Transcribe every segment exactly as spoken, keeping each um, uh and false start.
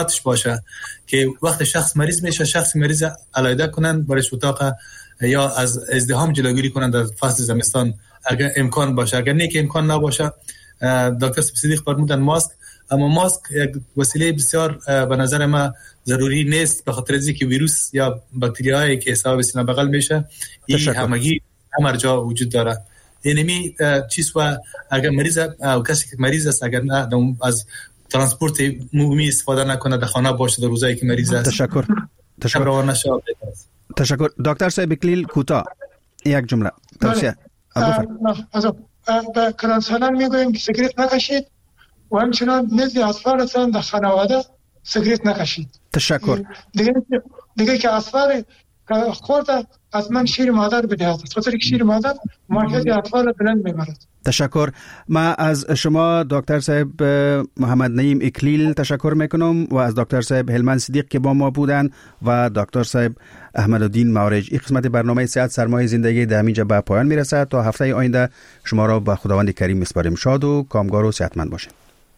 باشه که وقت شخص مریض میشه شخص مریض علیحده کنن برایش اتاق یا از ازدحام جلوگیری کنن در فصل زمستان اگر امکان باشه. اگر نه که امکان نباشه دکتر صدیق فرمودن ماسک، اما ماسک یک وسیله بسیار به نظر ما ضروری نیست به خاطر اینکه ویروس یا باکتریایی که حساب سینه بغل میشه این همگی همه جا وجود داره. اینمی چیز و اگر مریض او کسی که مریض است اگر نه از ترانسپورت عمومی استفاده نکنه در خانه باشه در روزایی که مریض است. تشکر. تشکر. تشکر. دکتر صاحب اکلیل کوتاه یک جمله توصیه. از به کلانسالان میگویم که سیگریت نکشید و همچنان نزد اطفالتان در خانواده سیگریت نکشید. تشکر. دیگه دیگه که اطفال خورده از من شیر مادر بدهد خاطر که شیر مادر مارکت اطفال بلند میبرد. تشکر. ما از شما دکتر صاحب محمد نعیم اکلیل تشکر میکنم و از دکتر صاحب هلمند صدیق که با ما بودن و دکتر صاحب احمدالدین معارج. این قسمت برنامه صحت سرمایه زندگی در همینجا به پایان میرسد. تا هفته آینده شما را به خداوند کریم میسپاریم. شاد و کامگار و صحتمند باشید.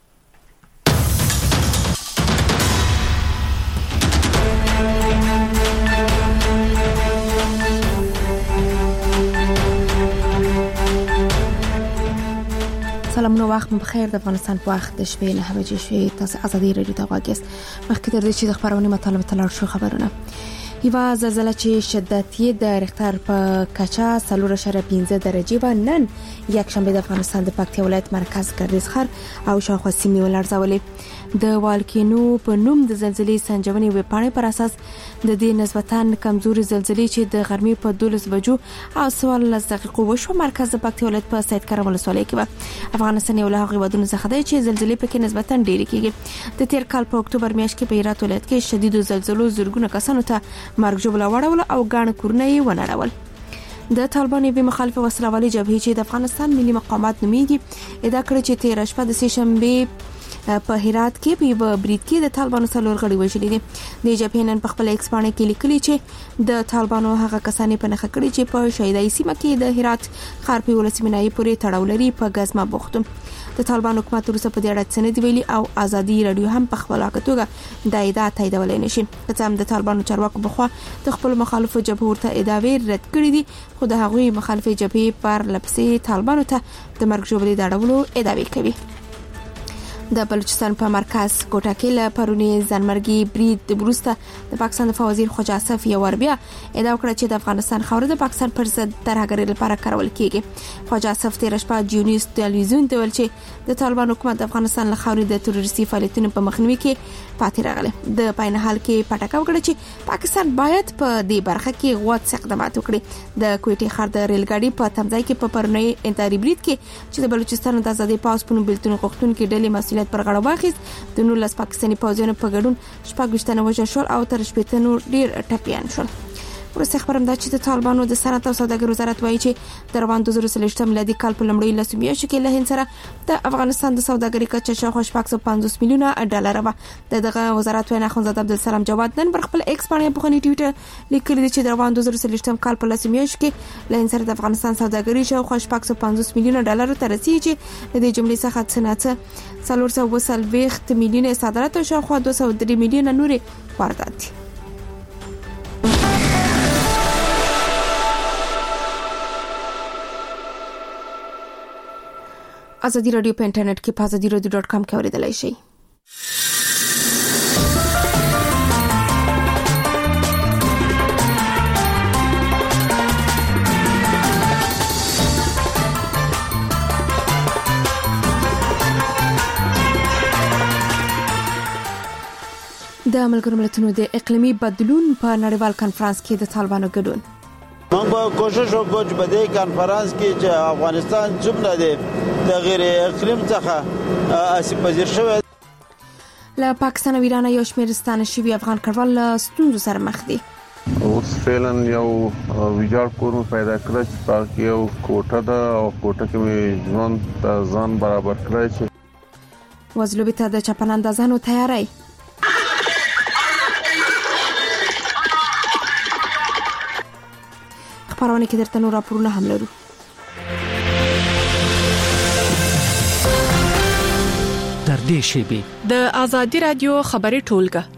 سلامونه وخت مو بخیر. د افغانستان په وخت د شپې نه بجې شوې. تاسو ازادي رادیو ته غواړئ مخکې تر دې چې د خبرونې مطالب تلل شو خبرونه یوه زلزله چې شدت یې د ریختر په کچه څلور اعشاریه پنځه درجې و نن یک شنبه د افغانستان د پکتیا ولایت مرکز ګردیز ښار او شاوخوا سیمې ولړزولې. د والکینو په نوم د زلزلې سنجونې ویبپاڼې پر اساس د دې نسبتاً کمزوري زلزلې چې د غرمې په دولس بجو او څوارلس دقیقو وشو مرکز د پکتیا ولایت په سید کرم ولسوالۍ کې و. افغانستان یو له هغو هیوادونو څخه دی چې زلزلې پکې نسبتاً ډېرې کېږي. د تیر کال په اکتوبر میاشت کې په هرات ولایت کې شدیدو زلزلو زرګونه کسانو ته مرګ ژوبله واړوله او ګڼ کورونه یې ونړول. د طالبان یوې مخالفه وسلهوالې جبهې چې د افغانستان ملي مقامات نومیږي ادعا کړې چې تېره شپه د سې شنبې په هرات کې په یو برید کې د طالبانو څلور غړي وژلي دي. د جبهې نن په خپل ایکس باندې کې لیکلي چې د طالبانو هغه کسانې په نښه کړي چې په شهیدای سیمه کې د هرات ښار په ولسمنایي پورې تړاو لري په غزما بوختو. د طالبان حکومت وروسته په دې اړه څه نه دی ویلي او ازادي رادیو هم په خپل توګه د ادعا تاییدولای نشي. که څه هم د طالبانو چارواکو بخوا د خپل مخالفو جبهو ورته ادعاوې رد کړې دي خو د هغوی مخالفې جبهې پر لپسې طالبانو ته د مرګ ژوبلې د اړولو ادعاوې کوي. د بلوچستان په مرکز کوټه کې له پرونی ځانمرګي برید وروسته د پاکستان د وزیر خواجه اسف یو ور بیا ادعا وکړه چې د افغانستان خاوره د پاکستان پر ضد ترهګرۍ لپاره کارول کیږي. خواجه اسف تیر شپه جیونیوز ټلویزیون ته ویل چې د طالبان حکومت د افغانستان له خاورې د تروریستي فعالیتونو په مخنیوي کې پاتې راغلی. د پاین حال کې پټکه وکړه چې پاکستان باید په دې برخه کې غوڅ اقدامات وکړي. د کوټې ښار د ریل ګاډي په تمځای کې په پرونی انتحاري برید کې چې د بلوچستان د آزادۍ پاس په نوم بېلتون غوښتونکي ډلې مسؤلیت پر غاړه واخیست د نولس پاکستاني پوځیانو په ګډون شپږ ویشت وژل شول او تر شپېته نور ډېر ټپیان شول. وروسته خبرم دا چې د طالبانو د صنعت او سوداګرۍ وزارت وایي چې د روان دوه زره څلوېښتم میلادي کال په لومړیو لسو میاشتو کې له هند سره د افغانستان د سوداګرۍ کچه شاوخوا شپږ سوه پنځوس میلیونه ډالر وه. د دغه وزارت وینا اخندزاده عبدالسلام جواد نن پر خپل ایکس باندې په خپل ټویټر لیکلي دي چې د روان دوه زره څلوېښتم کال په لسو میاشتو کې له هند سره د افغانستان سوداګرۍ شاوخوا شپږ سوه پنځوس میلیونه ډالر ته رسیږي چې د دې جملې څخه څه نه څه څلور سوه اووه څلوېښت میلیونه صادرات او شاوخوا دوه سوه درې میلیونه نورې واردات دي. ازادي رادیو په انټرنیټ کې په ازادي رادیو ډاټ کام کې اوریدلای شئ. د ملګرو ملتونو د اقلیمي بدلون په نړیوال کانفرنس کې د طالبانو ګډون. موږ به کوشش وکړو چې په دې کانفرنس کې چې افغانستان څومره دی د غیر اقلیم څخه آسیب پذیر شوی. له پاکستان او ایران یو شمېر ستانه شوي افغان کډوال له ستونزو سره مخ دي. اوس فعلا یو ویجاړ کور مې پیدا کړی چې پاک یو کوټه ده او کوټه کې مې ژوند ته ځان برابر کړی چې وزلوبې ته د چپن اندازانو تیاری. خبرونه کې درته نور راپورونه هم لرو. در نږدې شي. د آزادي رادیو خبري ټولګه.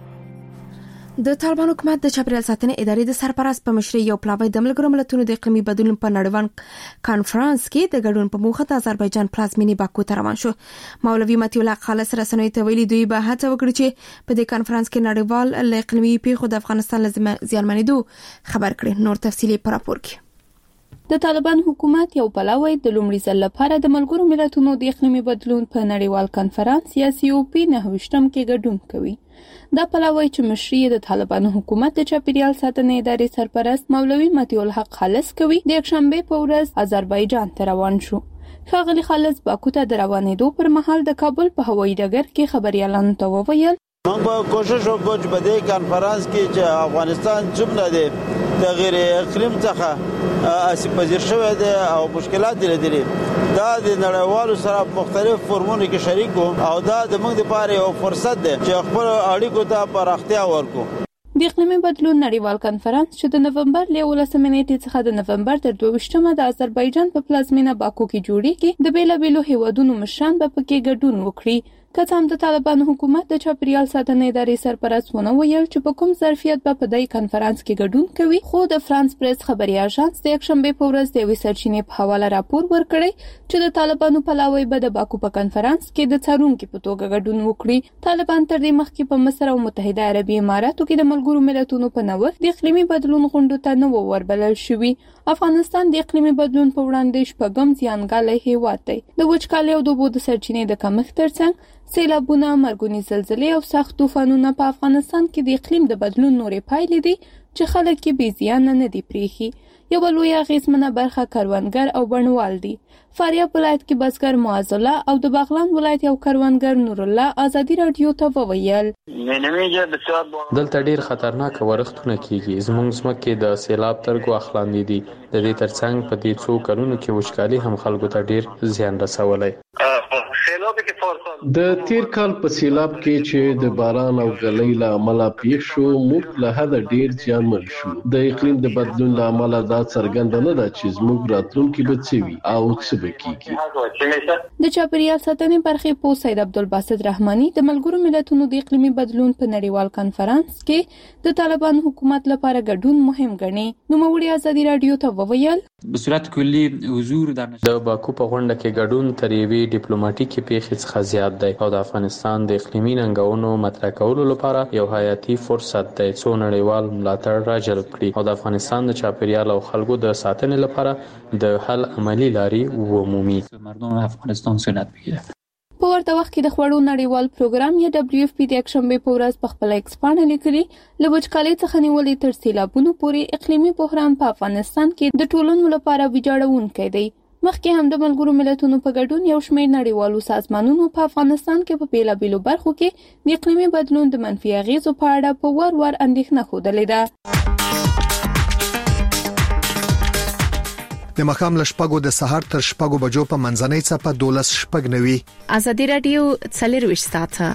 د طالبان حکومت د چاپیریال ساتنې ادارې د سرپرست په مشرۍ یو پلاوی د ملګرو ملتونو د اقلیمي بدلون په نړیوال کانفرنس کې د ګډون په موخه د آذربایجان پلازمینې باکو ته روان شو. مولوي مطیع الله خالص رسنیو ته ویلي دوی به هڅه وکړي چې په دې کانفرنس کې نړیوال له اقلیمي پیښو د افغانستان له زیانمنېدو خبر کړي. نور تفصیلي په راپور کې. د طالبان حکومت یو پلاوی د لومړي ځل لپاره د ملګرو ملتونو د اقلیمي بدلون په نړیوال کانفرنس یا سی او پی نه وشتم کې ګډون کوي. دا پلاوی چې مشري د طالبان حکومت د چاپیریال ساتنې ادارې سرپرست مولوي مطیع الحق خالص کوي د یکشنبه په ورځ آذربایجان ته روان شو. ښاغلي خالص باکو ته د روانېدو پر مهال د کابل په هوایي ډګر کې خبريالانو ته وویل موږ به کوشش وکړو چې په دې کانفرنس کې چې افغانستان څومره دی د غیر اقلیم څخه آسیب پذیر شوی دی او مشکلات لري دا د نړیوالو سره مختلف فورمونو کې شریک او دا د موږ لپاره یو فرصت دی چې خپل اړیکو ته پراختیا ورکړو. د اقلیمي بدلون نړیوال کانفرنس چې د نومبر له ولسمې نیټې څخه د نومبر تر دوه د آذربایجان په پلازمینه باکو کې جوړیږي د بیلابیلو هیوادونو مشران به پکې ګډون وکړي. که هم د طالبان حکومت د چاپیریال ساتنې ادارې سرپرست ونه ویل چې په کوم ظرفیت به په دې کانفرنس کې ګډون کوي، خو د فرانس پریس خبري اژانس د یکشنبه په ورځ د یوې سرچینې په حواله راپور ورکړی چې د طالبانو پلاوی به د باکو په کانفرنس کې د څارونکو په توګه ګډون وکړي. طالبان تر دې مخکې په مصر او متحده عربي اماراتو کې د ملګرو ملتونو په نوښت د اقلیمي بدلون غونډو ته نه وربلل شوی. افغانستان د اقلیمي بدلون په وړاندې شپږم زیانګالی هیواد دی. د وچکالۍ او د اوبو د سرچینې د کمښت ترڅنګ سیلابونه، مرګونی زلزلې او سخت طوفانونه په افغانستان کې د اقلیم د بدلون نورې پایلې دي چې خلک یې بې زیانه نه دي پریښي. یو لوی اغیزمنه برخه کروندګر او بڼوال دي. فاریاب ولایت کې بزګر معاذ الله او د بغلان ولایت یو کروندګر نور الله آزادي رادیو ته وویل دلته ډیر خطرناک ورښتونه کیږي. زموږ ځمکې د سیلاب تر ګواښ لاندې دي. د دې ترڅنګ په دې څو کلونو کې وچکالي هم خلکو ته ډیر زیان رسولی. د تیر کال په سیلاب کې چې د باران او غلۍ له امله پیښ شو، موږ له حده ډیر زیانمن شو. د اقلیم د بدلون له امله دا څرګنده نه ده چې زموږ راتلونکي به څه وي او څه به کیږي. د چاپیریال ساتنې برخې په سید عبدالباسط رحماني د ملګرو ملتونو د اقلیمي بدلون په نړیوال کانفرنس کې د طالبان حکومت لپاره ګډون مهم ګڼي. نوموړي آزادي رادیو ته وویل په صورت کلی حضور د باکو په غونډه کې ګډون تر یوې ډیپلوماټیکي پیښې څخه زیات دی او د افغانستان د اقلیمي ننګونو مطرح کولو لپاره یو حیاتي فرصت دی څو نړیوال ملاتړ راجلب کړي او د افغانستان د چاپیریال او خلکو د ساتنې لپاره د حل عملی لارې ومومي. مردم افغانستان سنت بگیره. په ورته وخت کې د خوړو نړیوال پروګرام یا دبليو اف پی د یکشنبه په ورځ په خپل ایکس باندې لیکلي له وچکالۍ څخه نیولې تر سیلابونو پورې اقلیمي بحران په افغانستان کې د ټولنو لپاره ویجاړونکی دی. مخکې هم د ملګرو ملتونو په ګډون یو شمېر نړیوالو سازمانونو په افغانستان کې په بیلابیلو برخو کې د اقلیمي بدلون د منفي اغیزو په اړه په ور ور اندېښنه ښودلې ده. د مخام له شپږو د سهار تر شپږو بجو په منځنۍ څپه دولس شپږ نوي. آزادي رادیو څلرویشت ساعته.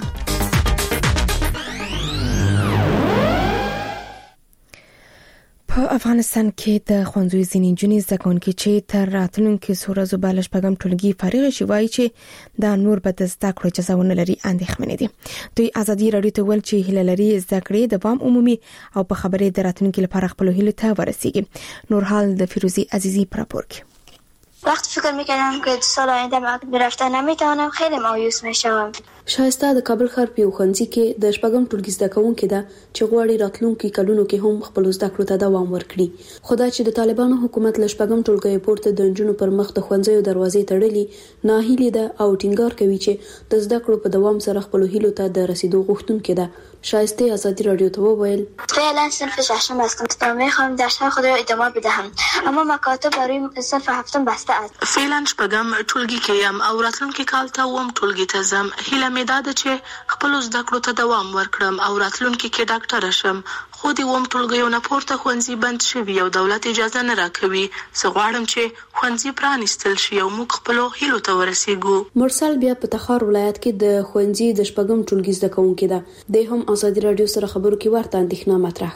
په افغانستان کې د ښوونځیو ځینې نجونې زده کوونکې چې تر راتلونکي څو ورځو به له شپږم ټولګي فارغ شي وایي چې دا نور به د زده کړو اجازه ونه لري اندېښمنې دي. دوی آزادي رادیو ته ویل چې هیله لري زده کړې دوام عمومي او په خبرې د راتلونکي لپاره خپل هیلو ته ورسیږي. نور حال د فیروزی عزیزی پر راپور کې. وقت فکر میکردم که سال آینده مکتب برفتن نمیتوانم خیلی مایوس میشم. شایسته د کابل ښار په ښوونځي کې د شپږم ټولګي زده کوونکې ده چې غواړي راتلونکي کلونو کې هم خپل زده کړو ته دوام ورکړي. خو دا چې د طالبانو حکومت له شپږم ټولګي پورته د نجونو پر مخ د ښوونځیو دروازې تړلې ناهیلي ده او ټینګار کوي چې د زده کړو په دوام سره خپل هیلو ته د رسیدو غوښتونکې ده. شایسته آزادی رادیو ته وویل فعلا صنف ششم هستم تا میخوام درس‌های خود را ادامه بدهم اما مکاتب برای صنف هفتم بسته است. فعلا شپږم ټولګي کې یم او راتلونکي کال ته وم ټولګي ته ځم. هیله مې ده چې خپل زده کړو ته دوام ورکړم او راتلونکي کې ډاکټر شم. خو د وم ټولګیو نه پورته ښوونځي بند شوي او دولت اجازه نه راکوي. زه غواړم چې ښوونځي پرانیستل شي او موږ خپلو هیلو ته ورسیږو. مرسل بیا په تخار ولایت کې د ښوونځي د شپږم ټولګي زده کوونکې ده. د هم آزادي رادیو سره خبرو کې ورته اندېښنه مطرح کړه.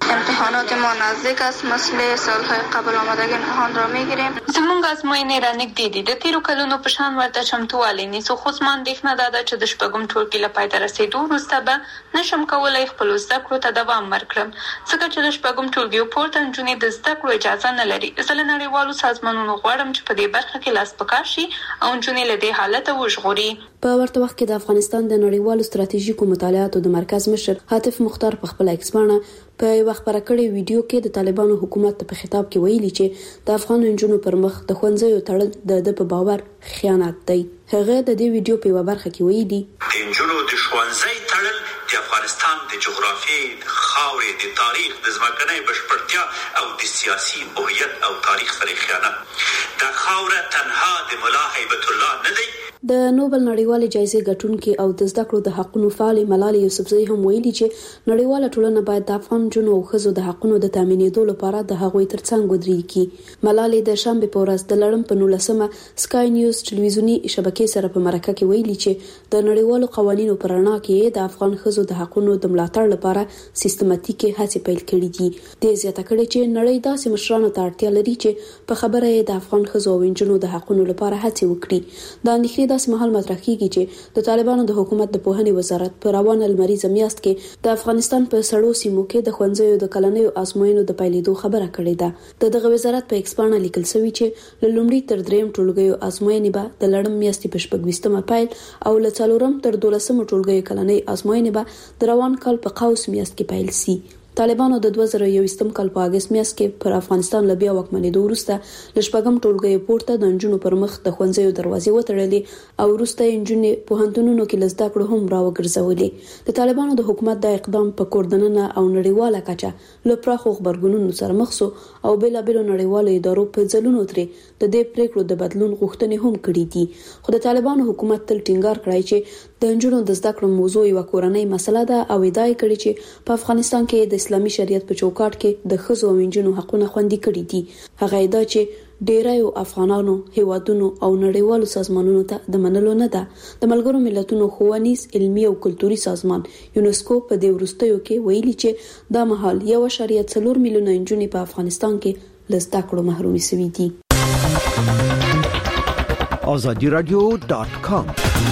امتحانات ما نزدیک است. مسئله سالهای قبل آمدگی امتحان را میگیریم. زمونږ ازموینې را نږدې دي. د تیرو کلونو په شان ورته چمتووالی نیسو، خو زما اندېښنه دا ده چې د شپږم ټولګي له پای ته رسېدو وروسته به نشم کولی خپلو زده کړو ته دوام ورکړم، ځکه چې د شپږم ټولګي پورته نجونې د زده کړو اجازه نه لري. زه له نړیوالو سازمانونو غواړم چې په دې برخه کې لاس په کار شي او نجونې له دې حالته وژغوري. په ورته وخت کې د افغانستان د نړیوالو ستراتیژیکو مطالعاتو د مرکز مشر حاتف مختار په خپل ایکس باندې په یو خبره کړې ویډیو کې د طالبانو حکومت په خطاب کې ویلي چې د افغان نجونو پر مخ د ښوونځیو تړل د د په باور خیانت دی. هغه د دې ویډیو په یو برخه کې ویلي د نجونو د ښوونځي تړل د افغانستان د جغرافیې، د خاورې، د تاریخ، د ځمکنۍ بشپړتیا او د سیاسي هویت او تاریخ سره خیانت. دا خاوره تنها د ملا هیبت الله نه دی. د نوبل نړیوالې جایزې ګټونکي او د زده کړو د حقونو فعال ملالۍ یوسفزۍ هم ویلي چې نړیواله ټولنه باید د افغان جنو او ښځو د حقونو د تامینېدو لپاره د هغوی ترڅنګ ودرېږي. ملالۍ د شنبه په ورځ د لړم په نولسمه سکای نیوز ټلویزیونی شبکې سره په مرکه کې ویلي چې د نړیوالو قوانینو پر رڼا کې د افغان ښځو د حقونو د ملاتړ لپاره سیستماتیکي هڅې پیل کړې دي. د زیاته کړې چې نړۍ داسې مشرانو ته اړتیا لري چې په خبره یې د افغان ښځو او نجونو د حقونو لپاره هڅې وکړي. د اندېښنې داسې مهال مطرح کیږي چې د طالبانو د حکومت د پوهنې وزارت په روانه لمریزه میاشت کې د افغانستان په سړو سیمو کې د ښوونځیو د کلنیو ازموینو د پیلېدو خبره کړې ده. د دغه وزارت په ایکس باندې لیکل شوی چې له لومړي تر دریم ټولګیو ازموینې به د لړم میاشتې په شپږویشتمه پیل او له څلورم تر دولسمه ټولګیو کلنۍ ازموینې به د روان کال په قوس میاشت کې پیل شي. طالبانو د دوه زره یوویشتم کال په اگست میاشت کې پر افغانستان له بیا واکمنېدو وروسته له شپږم ټولګي پورته د نجونو پر مخ د ښوونځیو دروازې وتړلې او وروسته نجونې په پوهنتونونو کې لزده کړو هم راوګرځولې. د طالبانو د حکومت د اقدام په کوردننه او نړیواله کچه له پراخو خبرګونونو سره مخ شو او بېلابېلو نړیوالو ادارو په ځلونو ترې د دې پریکړو د بدلون غوښتنې هم کړې دي. خو د طالبانو حکومت تل ټینګار کړی چې د نجونو د زده کړو موضوع یو کورنۍ مسله ده او ادعا کړې چې په افغانستان کې د اسلامي شریعت په چوکاټ کې د ښځو او نجونو حقونه خوندي کړي دي. هغه ادعا چې ډیرایو افغانانو هیوادونو او نړیوالو سازمانونو ته د منلو نه ده. د ملګرو ملتونو ښوونیز، علمي او کلتوري سازمان یونسکو په دې وروستیو کې ویلي چې دا مهال یو اعشاریه څلور میلیونه نجونې په افغانستان کې له زده کړو محرومې شوي دي. آزادی رادیو دات کام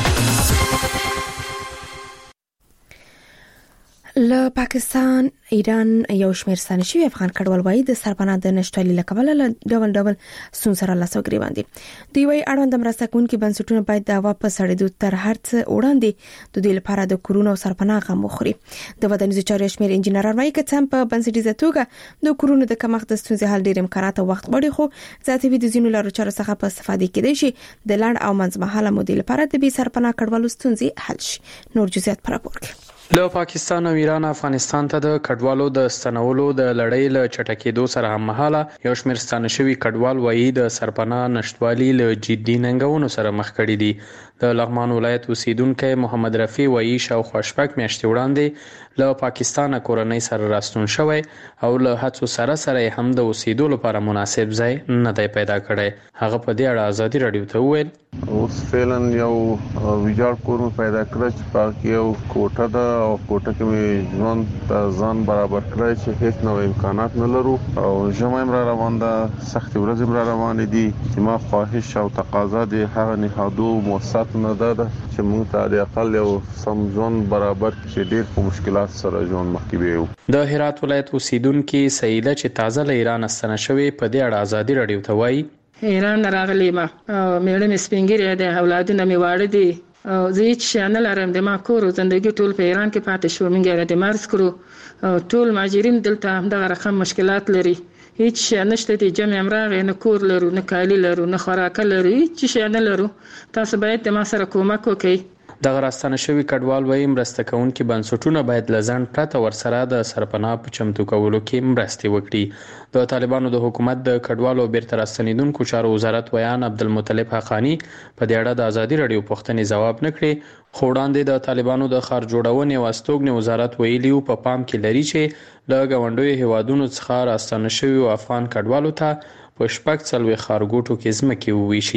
له پاکستان، ایران یو شمېر ستانه شوي افغان کډوال وایي د سرپناه د نشټوالي له کبله له ډول ډول ستونزو سره لاس او ګرېوان دي. دوی وایي اړوند مرسته کوونکي بنسټونه باید د واپس اړېدو تر هر څه وړاندې د دوی لپاره د کورونو او سرپناه غم وخوري. د ودانیزو چارو شمېر انجینران وایي که څه هم په بنسټیزه توګه د کورونو د کمښت د ستونزې حل ډېر امکانات او وخت غواړي، خو ذاتي د ځینو لارو چارو څخه په استفادې کېدای شي د لنډ او منځمهاله مودې لپاره د بې سرپناه کډوالو ستونزې حل شي. نور جزئیات په راپور کې. له پاکستان او ایران افغانستان ته د کډوالو د ستنولو د لړۍ له چټکېدو سره هم مهاله یو شمېر ستانه شوي کډوال وایي د سرپناه نشټوالي له جدي ننګونو سره مخ کړي دي. د لغمان ولایت اوسیدونکی محمد رفیع وایي شاوخوا شپږ میاشتې وړاندې له پاکستان کورنۍ سره راستون شوی او له هڅو سره سره هم د اوسېدو لپاره مناسب ځای نه دی پیدا کړی. هغه په دې اړه ازادي رادیو ته وویل اوس فعلا یو ویجاړ کور مې پیدا کړی چې پاک یو کوټه ده او کوټه کې مې ژوند ته ځان برابر کړی چې هیڅ نو امکانات نه لرو او ژمی را روان ده، سختې ورځې را روانې دي چې ما خواهش او تقاضا د هغه نهادو مؤسسات نه ده چې موږ ته د اقل یو سم ژوند برابر کړي. ډېر په مشکلات سره ژوند مخکې بیو. د هرات ولایت اوسیدونکي سیده چې تازه له ایران ستنه شوې په دې اړه ازادي رادیو ته وایي ایران راغلی ما میړه مې سپینګری دی، اولادونه مې واړه دي او زه هیڅ شی نه لرم. د ما کور او زندګي ټول په ایران کې پاتې شو. موږ یې د مرز کړو. ټول مهاجرین دلته همدغه رقم مشکلات لري. هیڅ شی نشته دي. جمع امراغ نه کور لرو، نه کالی لرو، نه خوراک لرو، هیڅ شی نه لرو. تاسو باید د ما سره کومک وکړئ. دغه راستنه شوي کډوال وایي مرسته کوونکي بنسټونه باید له ځنډ پرته ورسره د سرپناه په چمتو کولو کې مرستې وکړي. د طالبانو د حکومت د کډوالو بیرته راستنېدونکو چارو وزارت ویان عبدالمطلب حقانی په دې اړه د ازادي رادیو پوښتنې ځواب نه کړې، خو وړاندې د طالبانو د ښار جوړونې او استوګنې وزارت ویلي په پام کې لري چې له ګاونډیو هیوادونو څخه راستنه شوي افغان کډوالو ته په شپږ څلوېښت ښارګوټو کې ځمکې وویشي.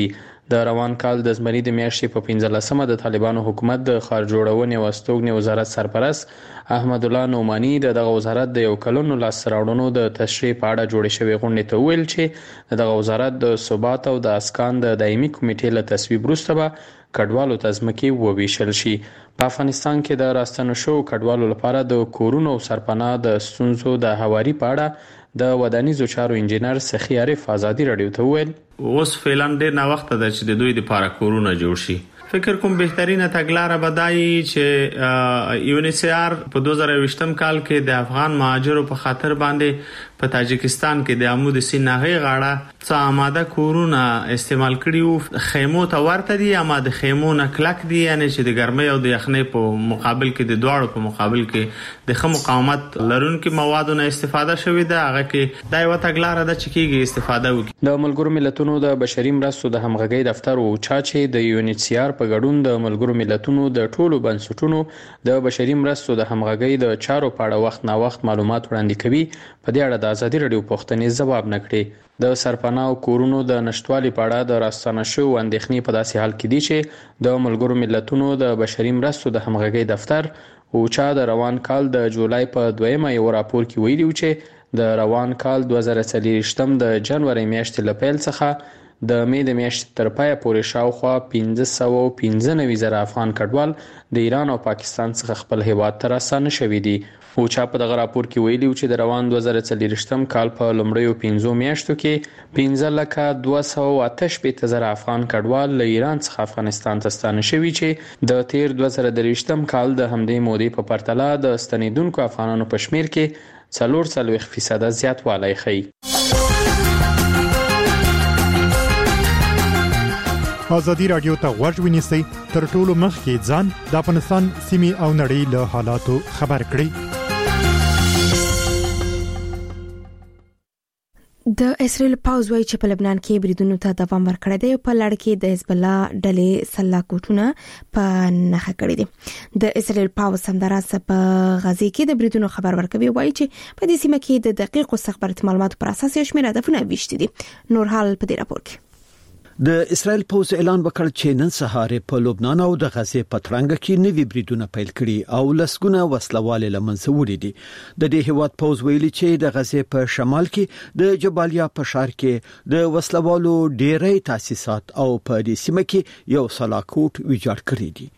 د روان کال د زمري د میاشتې په پنځلسمه د طالبانو حکومت د ښار جوړونې او استوګنې وزارت سرپرست احمد الله نعماني د دغه وزارت د یو کلونو لاسته راوړنو د تشریح په اړه جوړې شوې غونډې ته وویل چې دغه وزارت د ثبات او د اسکان د دایمي کمیټې له تصویب وروسته به کډوالو ته ځمکې وویشل شي. په افغانستان کې د راستنو شوو کډوالو لپاره د کورونو او سرپناه د ستونزو د هواري په اړه د ودانیزو چارو انجینر سخی عارف ازادي رادیو ته وویل اوس فعلا ډېر نه وخت ده چې د دوی لپاره کورونه جوړ شي. فکر کوم بهترینه تګلاره بدایي چې یو ان ایچ سی آر په دوه زره یوولسم کال کې د افغان مهاجرو په خاطر باندې په تاجکستان کې د عمود سینغې غاړه څه آماده کورونه استعمال کړي وو. خیمو ته ورته دي اما د خیمو نه کلک دي، یعنی چې د ګرمۍ او د یخنۍ په مقابل کې د دواړو په مقابل کې د خمو مقاومت لرونکو موادو نه استفاده شوې ده. هغه کې دا یو تګلاره ده چې کېږي استفاده وکړي. د ملګرو ملتونو د بشري مرستو د همغږۍ دفتر او چاچې د یو ان ایچ سی آر په ګډون د ملګرو ملتونو د ټولو بنسټونو د بشري مرستو د همغږۍ د چارو په اړه وخت نا وخت معلومات وړاندې کوي. په دې اړه د ازادي رادیو پوښتنې ځواب نکړي. د سرپناه او کورونو د نشټوالي په اړه د راستنه شو اندېښنې په داسې حال کې دي چې د ملګرو ملتونو د بشري مرستو د همغږۍ دفتر او چا د روان کال د جولای په دویمه یو راپور کې ویلي و چې د روان کال دوه زره څلوېښتم د جنوري میاشتې له پیل څخه د مې د میاشتې تر پایه پورې شاوخوا پنځه سوه پنځه نوي زره افغان کډوال د ایران او پاکستان څخه خپل هیواد ته راستانه شوي دي. او چا په دغه راپور کې ویلي و چې د روان دوه زره څلوېښتم کال په لومړیو پنځو میاشتو کې پنځه لکه دوه سوه اته شپېته زره افغان کډوال له ایران څخه افغانستان ته ستانه شوي چې د تیر دوه زره درویشتم کال د همدې مودې په پرتله د ستنېدونکو افغانانو په شمیر کې څلور څلوېښت فیصده زیاتوالی ښیي. ازادي رادیو ته غوږ ونیسئ، تر ټولو مخکې ځان د افغانستان سیمې او نړۍ له حالاتو خبر کړئ. د اسرائیل پاوز وایي چې په لبنان کې بریدونو ته دوام ورکړی دی او په لړ کې د حزب الله ډلې سلا کوټونه په نښه کړي دي. د اسرائیل پاوز همداراز په غزه کې د بریدونو خبر ورکوي، وایي چې په دې سیمه کې د دقیق استخباراتي معلوماتو پر اساس یو شمېر هدفونه ویشتي دي. نور حال په دې راپور کې د اسرائیل پوز اعلان وکړ چې نن سهار په لبنان او د غزه په ترنګ کې نوي بریدونه پیل کړي او لسګونه وسلواله لمنځه وړي دي. د دې هیواد پوز ویلي چې د غزه په شمال کې د جبالیا په ښار کې د وسلوالو ډېرې تاسیسات او په دې سیمه کې یو سلاکوټ ویجاړ کړی دي.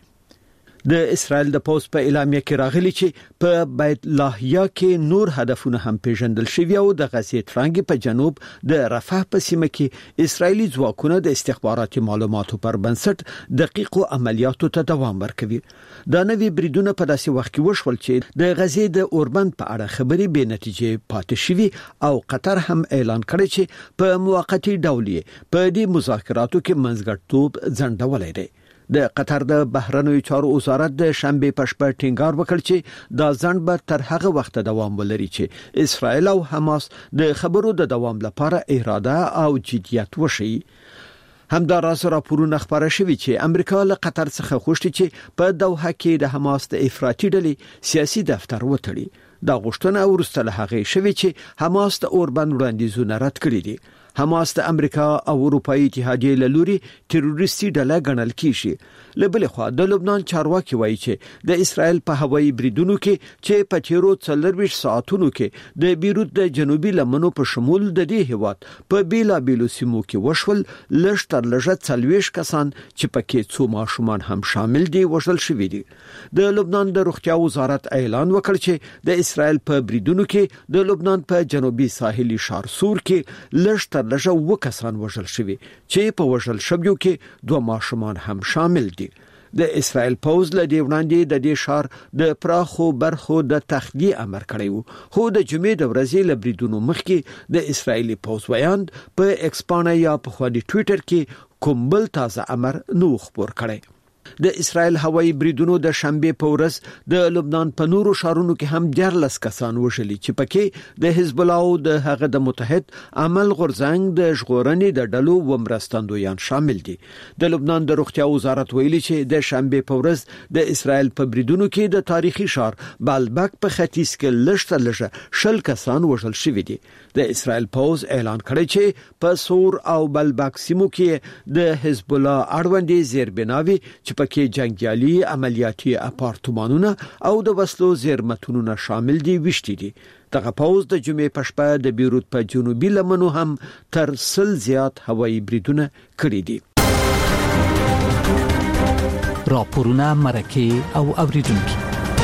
د اسرائیل د پوز په اعلامیه کې راغلي چې په بیت لاهیا کې نور هدفونه هم پیژندل شوي او د غزې ترنګ په جنوب د رفح په سیمه کې اسرایلی ځواکونه د استخباراتي معلوماتو پر بنسټ دقیق عملیاتو ته دوام ورکوي. دا نوي بریدونه په داسې وخت کې وشول چې د غزې د اوربند په اړه خبري به نتیجه پاتې شوي او قطر هم اعلان کړی چې په موقتی ډول په دې مذاکراتو کې منځګړیتوب ځنډولای دی. د قطر د بهرنیو چارو وزارت د شنبه په شپه ټینګار وکړ چې دا ځنډ به تر هغه وخت دوام ولري چې اسرائیل او حماس د خبرو د دوام لپاره اراده او جديت وشي. همداراز راپورونه خبره شوي چې امریکا له قطر څخه غوښتي چې په دوحه کې د حماس د افراطي ډلې سیاسي دفتر وتړي. دا غوښتنه ورسته له هغه شوي چې حماس د اوربند وړاندیزونه رد کړي دي. حماس د امریکا او اروپאי اتحادیې له لوري تروریستي ډله ګڼل کیږي. له بل خوا د لبنان چارواکي وایي چې د اسرائیل په هوایي بریدونو کې چې په تیرو څلورویشت ساعتونو کې د بیروت د جنوبي لمنو په شمول د دې هیواد په بیلا بیلو سیمو کې وشول لږ تر لږه څلوېښت کسان چې پکې څو ماشومان هم شامل دي وژل شوي دي. د لبنان د روغتیا وزارت اعلان وکړ چې د اسرائیل په بریدونو کې د لبنان په جنوبي ساحلي ښار سور کې لږ تر لږه و کسان وژل شوي چې په وژل شویو کې دوه ماشومان هم شامل دي. د اسرائیل پوز له دې وړاندې د دې ښار د پراخو برخو د تخلیه امر کړی وو، خو د جمعې د ورځې له بریدونو مخکې د اسرائیلي پوز ویاند په ایکس پاڼه یا په خو د ټوئیټر کې کوم بل تازه امر نو خبر کړی. د اسرائیل هوایي بریدونو د شنبه په ورځ د لبنان په نورو شهرونو کې هم دیارلس کسان وشلي چې پکې د حزب الله او د هغه د متحد عمل غورځنګ د ژغورنې د ډلو و مرستندویان شامل دي. د لبنان د روغتیا وزارت ویلي چې د شنبه په ورځ د اسرائیل په بریدونو کې د تاریخي ښار بالبک په ختیځ کې لږ تر لږه شل کسان وژل شوي دي. د اسرائیل پوز اعلان کړی چې په سور او بالبک سیمو کې د حزب الله اړوندې زیربناوي چې کې جنگیالي عملیاتي اپارتمانونه او د وسلو زیرمتونونه شامل دي وشتي دي. دغه پوز د جمعې په شپه د بیروت په جنوبي لمنو هم تر سل زیات هوایي بریدونه کړي دي. راپورونه مرکه او اوریدونکو.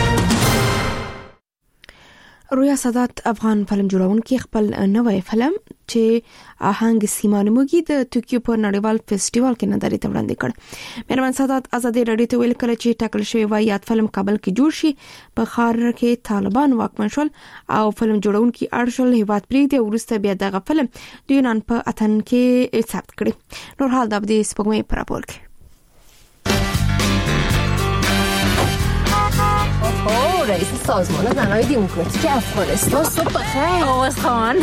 رویا سادات افغان فلم جوړونکي خپل نوې فلم چې آهنګ سیما نومږي د توکیو په نړیوال فیسټیوال کې نندارې ته وړاندې کړ. مهربان سادات ازادي رادیو ته ویل کړ چې ټاکل شوی و یاد فلم کابل کې جوړ شي. په ښار کې طالبان واکمن شول او فلم جوړونکي ارشل هیواد پریږدي. ورسته بیا دغه فلم د یونان په اتن کې ثبت کړي. نور حال د دې سپوږمۍ پر راپور کې. رئیس سازمان زنای دموکراتیک افغانستان صبح بخیر. آواز خان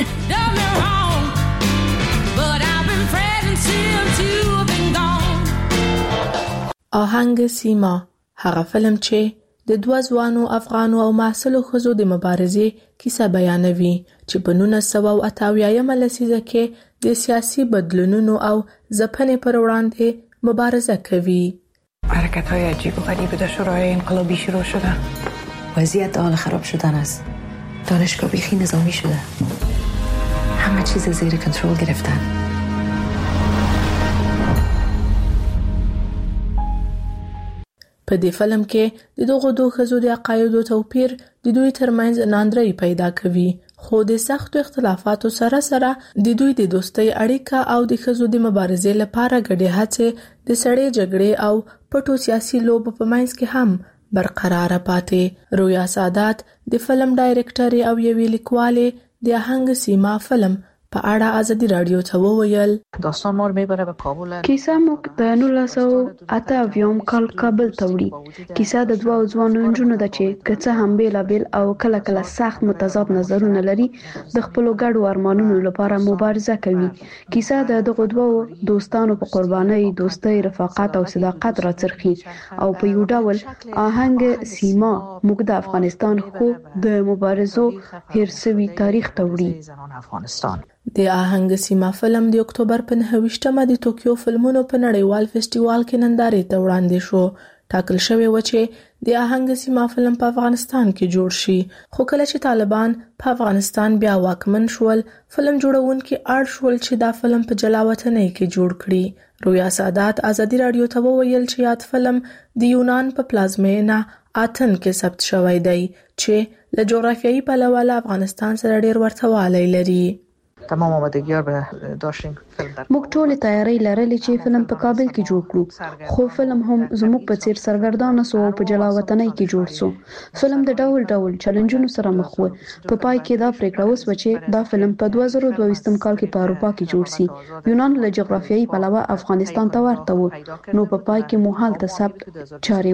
آهنگ سیما هغه فلم چې د دوه ځوانو افغانو او محصلو ښځو د مبارزې کیسه بیانوي چې په نولس سوه اته اویایم لسیزه کې د سیاسي بدلونونو او ځپنې پر وړاندې مبارزه کوي. حرکت‌های عجیب و غریب دانشجوهای انقلابی شروع شده. وضعیت حال خراب شدن است. دانشگاه بیخی نظامی شده. همه چیز زیر کنترل گرفتن. په دې فلم کې د دغو دوه ښځو د عقایدو توپیر د دوی ترمنځ ناندرۍ پیدا کوي، خو د سختو اختلافاتو سره سره د دوی د دوستۍ اړیکه او د ښځو د مبارزې لپاره ګډې هڅې د سړې جګړې او پټو سیاسي لوبو په منځ کې هم برقرار پاتې. رویا سادات د فلم ډایرکټر او یوې لیکوالې د آهنګ سیما فلم په اړه ازادي رادیو ته وویل. داستان ما رو میبره به کابل. کیسه موږ د نولس سوه اته اویایم کال کابل ته وړي. کیسه د دوه ځوانو نجونو ده چې که څه هم بیلابیل او کله کله سخت متضاد نظرونه لري د خپلو ګډو ارمانونو لپاره مبارزه کوي. کیسه د دغو دوه دوستانو په قربانۍ، دوستۍ، رفاقت او صداقت راڅرخي او په یو ډول آهنګ سیما موږ د افغانستان خو د مبارزو هیر سوي تاریخ ته وړي. د آهنګ سیما فلم د اکتوبر په نهه ویشتمه د توکیو فلمونو په نړیوال فیسټیوال کې نندارې ته وړاندې شو. ټاکل شوی و چې د آهنګ سیما فلم په افغانستان کې جوړ شي، خو کله چې طالبان په افغانستان بیا واکمن شول، فلم جوړونکي اړ شول چې دا فلم په جلا وطنۍ کې جوړ کړي. رویا سادات ازادي رادیو ته وویل چې یاد فلم د یونان په پلازمینه اتن کې ثبت شوی دی چې له جغرافیایي پلوه له افغانستان سره ډیر ورته والی لري. تمام آمادگی ها به داشتیم فیلم در موږ ټول تیاری لرلې چې فلم په کابل کې جوړ کړو، خو فلم هم زموږ په څیر سرګردانه سو او په جلا وطنۍ کې جوړ سو. فلم د ډول ډول چیلنجونو سره مخ و. په پای کې دا پریکړه وسوه چې دا فلم په دوه زره دوه ویشتم کال کې په اروپا کې جوړ سي. یونان له جغرافیایي پلوه افغانستان ته ورته و، نو په پای کې مو هلته ثبت چارې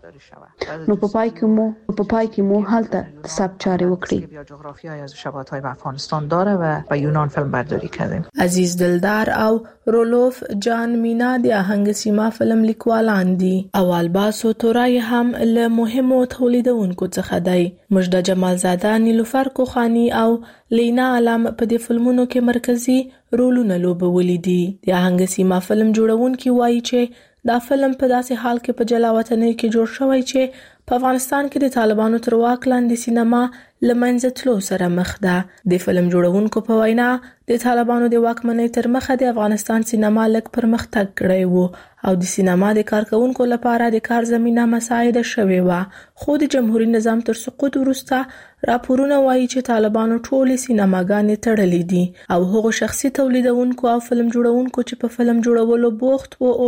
وکړي نو په پای کې مو په پای کې مو هلته ثبت چارې وکړي. جغرافیایی از شباهت‌های به افغانستان داره و با یونان فیلم برداری کردیم. عزیز دلدار او رولوف جان مینا د آهنګ سیما فلم لیکوالان دي او الباسو تورای هم له مهمو تولیدونکو څخه دی. مجده جمال زاده، نیلوفر کوخانی او لینا علم په دې فلمونو کې مرکزی رولونه لوبولي دي. د آهنګ سیما فلم جوړونکي وایي چې دا فلم په داسې حال کې په جلا وطنۍ کې جوړ شوی چې په افغانستان کې د طالبانو تر واک لاندې سینما لمنځه تلو سره مخ ده. د فلم جوړونکو په وینا د طالبانو د واکمنۍ تر مخه د افغانستان سینما لږ پرمختګ کړی وو او د سینما د کارکونکو لپاره د کار زمينه مساعده شوې و. خو د جمهوریت نظام تر سقوط وروسته راپورونه وایي چې طالبانو ټولې سینماګانې تړلې دي او هغو شخصي تولیدونکو او فلم جوړونکو چې په فلم جوړولو بوخت وو اوس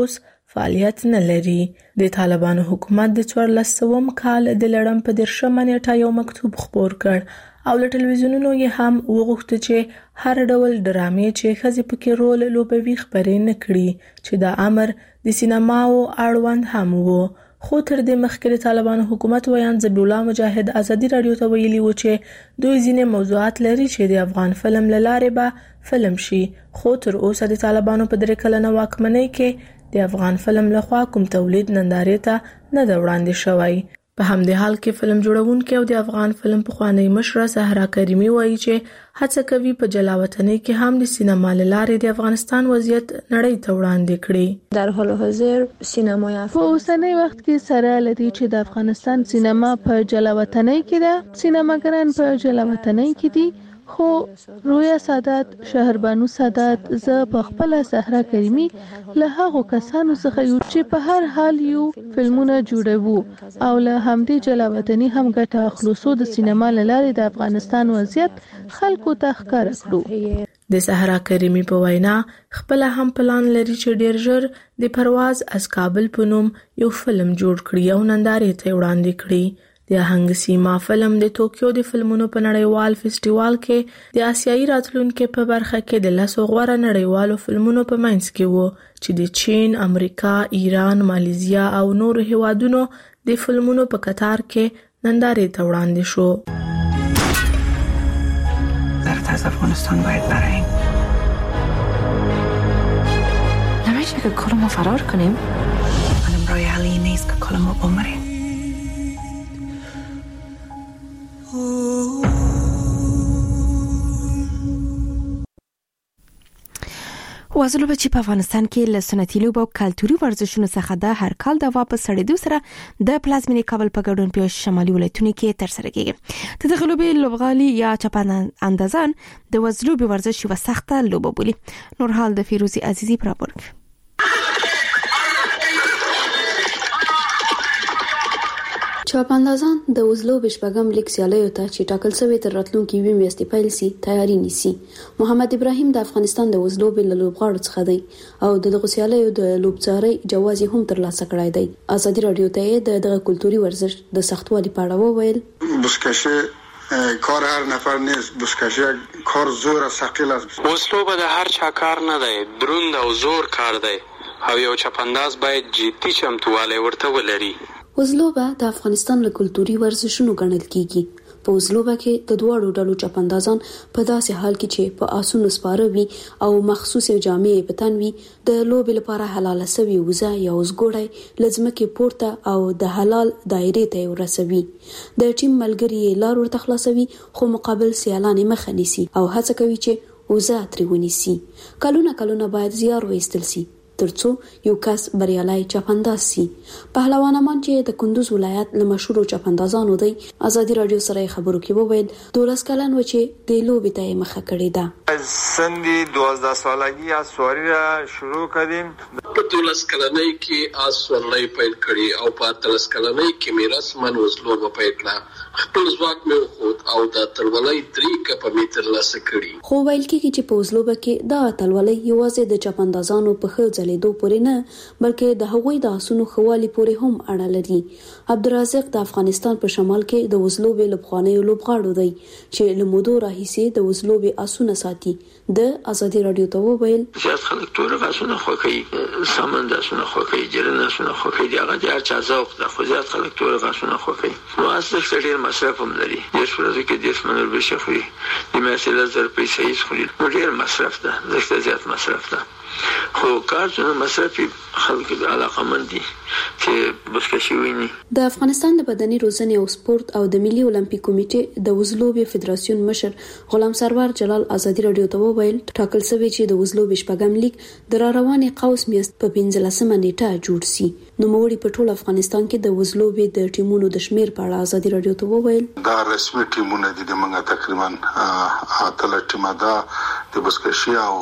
فعالیت نه لري. د طالبانو حکومت د څوارلس سوه کال د لړم په دیرشمه نیټه یو مکتوب خپور کړ او له ټلویزیونونو یې هم وغوښته چې هر ډول ډرامې چې ښځې پکې رول لوبوي خپرې نه کړي، چې دا امر د سینماو اړوند هم وو. خو تر دې مخکې د طالبانو حکومت ویان ذبیح الله مجاهد ازادي رادیو ته ویلي و چې دوی ځینې موضوعات لري چې د افغان فلم له لارې به فلم شي، خو تر اوسه د طالبانو په درې کلنه واکمنۍ کې د افغان فلم لخوا کوم تولید نندارې ته نه دی وړاندې شوی. په همدې حال کې فلم جوړونکي او د افغان فلم پخوانی مشره صحرا کریمي وایي چې هڅه کوي په جلاوطنۍ کې هم د سینما له لارې د افغانستان وضعیت نړۍ ته وړاندې کړي. در حال حاضر سینمای افغان په اوسنی وخت کې سره لدی چې د افغانستان سینما په جلاوطنۍ کې ده، سینماګران په جلاوطنۍ کې دي، خو رویا سادات، شهربانو سادات، زه په خپل صحرا کریمي له هغو کسانو څخه یو چې په هر حال یو فلمونه جوړوو او له همدې جلاوطنۍ هم ګټه اخلو، سو د سینما له لارې د افغانستان وضعیت خلکو ته ښکاره کړو. د صحرا کریمي په وینا خپل هم پلان لري چې ډیر ژر د پرواز از کابل په نوم یو فلم جوړ کړي او نندارې ته وړاندې کړي. د آهنګ سیما فلم د توکیو د فلمونو په نړیوال فیسټیوال کې د آسیایي راتلونکو په برخه کې د لسو غوره نړیوالو فلمونو په منځ کې وو چې د چین، امریکا، ایران، مالیزیا او نورو هیوادونو د فلمونو په قطار کې نندارې ته وړاندې شو. زرد از افغانستان باید براییم. نمیشه که کلمو فرار کنیم. منم رای حلی نیست که کلمو بمریم. وازلو به چې په افغانستان کې له سنتي لوبو او کلتوري ورزشونو څخه د هر کال د واپس سړېدو سره د پلازمینې کابل په ګډون په شمالي ولایتونو کې ترسره کیږي. د دغه لوبې لوبغالي یا چپاندازان د وزلوبې ورزش یوه سخته لوبه بولي. نور حال د فیروزي عزیزي پر راپور. چاپاندازان د وزلوبې شپږم لیګ سیالیو ته چې ټاکل شوی تر راتلونکي یوې میاشتې پیل سي تیاری نیسي. محمد ابراهیم د افغانستان د وزلوبې له لوبغاړو څخه دی او د دغه سیالیو د لوبڅارۍ جواز هم ترلاسه کړی دی. ازادي رادیو ته د دغه کلتوري ورزش د سختوالي په اړه وویل. بسکشه کار هر نفر نیست، بسکشه کار زور و ثقیل است. وزلوبه د هر چا کار نه دی، دروند او زور کار دی او یو چاپانداز باید جدي چمتووالی ورته ولري. وزلوبه د افغانستان له کلتوري ورزشونو ګڼل کیږي. په وزلوبه کې د دواړو ډلو چاپاندازان په داسې حال کې چې په آسونو سپاره وي او مخصوص جامې په تن وي د لوبې لپاره حلاله سوي وزه یا وزګوړی لزمکه پورته او د حلال دایرې ته ورسوي. د ټیم ملګری لار ورته خلاصوي خو مقابل سیالان مخه نیسي او هڅه کوي چې وزه ترې ونیسي. کلونه کلونه باید زیار وایستل سي ترڅو یو کس بریالای چاپانداز سي. پهلوان امان چې د کندوز ولایت له مشهورو چاپاندازانو دی ازادي رادیو سره خبرو کې وویل دولس کلن و چې د لوبې ته مخه کړې ده. سندي دوازده سالگی از سواری را شروع کردیم. په دولس کلنۍ کې آس سورلۍ پیل کړي او په اتلس کلنۍ کې مې رسماً وزلوبه پیل کړه. خپل ځواک مې وښود او د اتلولۍ درې کپه مې ترلاسه کړي. خو ویل کېږي چې په وزلوبه کې دا اتلولۍ یوازې د چاپاندازانو په ښه ځلېدو پورې نه بلکې د هغوی د آسونو ښه والي پورې هم اړه لري. عبدالرزاق د افغانستان په شمال کې د وزلوبې له پخوانیو لوبغاړو دی چې له مودو راهیسې د وزلوبې آسونه ساتي. د ازادي رادیو ته وویل زیات خلک تور آسونه خوښوي، سمند آسونه خوښوي، جرن آسونه خوښوي، د هغه د هر چا ذوق ده، خو زیات خلک تور آسونه خوښوي. نو اس د ډېر مصرف هم لري. دېرش ورځو کې دېرش منه روپۍ خوري، د میاشتې لس زره پیسې خوري. نو ډېر مصرف ده، ځکه زیات مصرف ده. خو کار څنګه مصرف خلک د علاقمند دي چې بسکشي ویني. د افغانستان د بدني روزنې او سپورت او د ملي اولمپیک کمیټې د وزلوبې فدراسیون مشر غلام سرور جلال ازادي رادیو ته وویل ټاکل شوی چې د وزلوبې شپږم لیګ د را روانې قوس میاشت په پنځلسمه نیټه جوړ سي. نوموړي په ټول افغانستان کې د وزلوبې د ټیمونو د شمیر په اړه ازادي رادیو ته وویل دا رسمي ټیمونه دي د منګه تقریبا اتل ټیمه ده د بسکشي او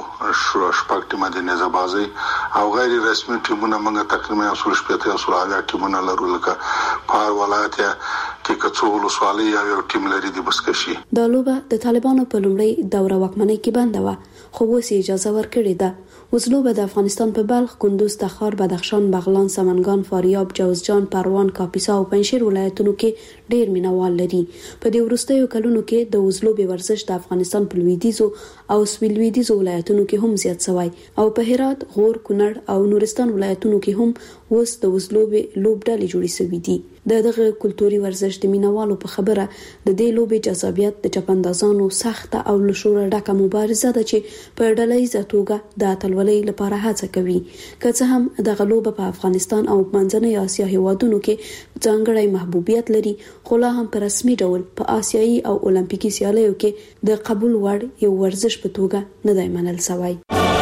شپږ ټیمه د نزابازي او غیر رسمي ټیمونه منګه تقریبا اصول شپته اصول هغه ټیمونه لرو لکه په ولایت کې کڅوړو سوالي یو ټیم لري د بسکشي. د لوبه د طالبانو په لومړی دوره واکمنۍ کې بنده و خو اوس اجازه ورکړې ده. وزلو به د افغانستان په بلخ، کندوز، تخار، بدخشان، بغلان، سمنګان، فاریاب، جوزجان، پروان، کاپیسا او پنجشیر ولایتونو کې ډیر مینوال لري. په دې وروستیو کلونو کې د وزلو به ورزش د افغانستان په لویدیځو او سویل لویدیځو ولایتونو کې هم زیات شوی او په هرات، غور، کونړ او نورستان ولایتونو کې هم اوس د وزلو به لوبډلې جوړې شوې دي. د دغه کلتوري ورزش د مینوالو په خبره د دې لوبې جذابیت د چپندازانو سخته او له شوره ډکه مبارزه ده چې په ډلهییزه توګه د اتلولۍ لپاره هڅه کوي. که څه هم دغه لوبه په افغانستان او منځنۍ اسیا هیوادونو کې ځانګړی محبوبیت لري، خو لا هم په رسمي ډول په آسیایي او اولمپیکي سیالیو کې د قبول وړ یو ورزش په توګه نه دی منل شوی.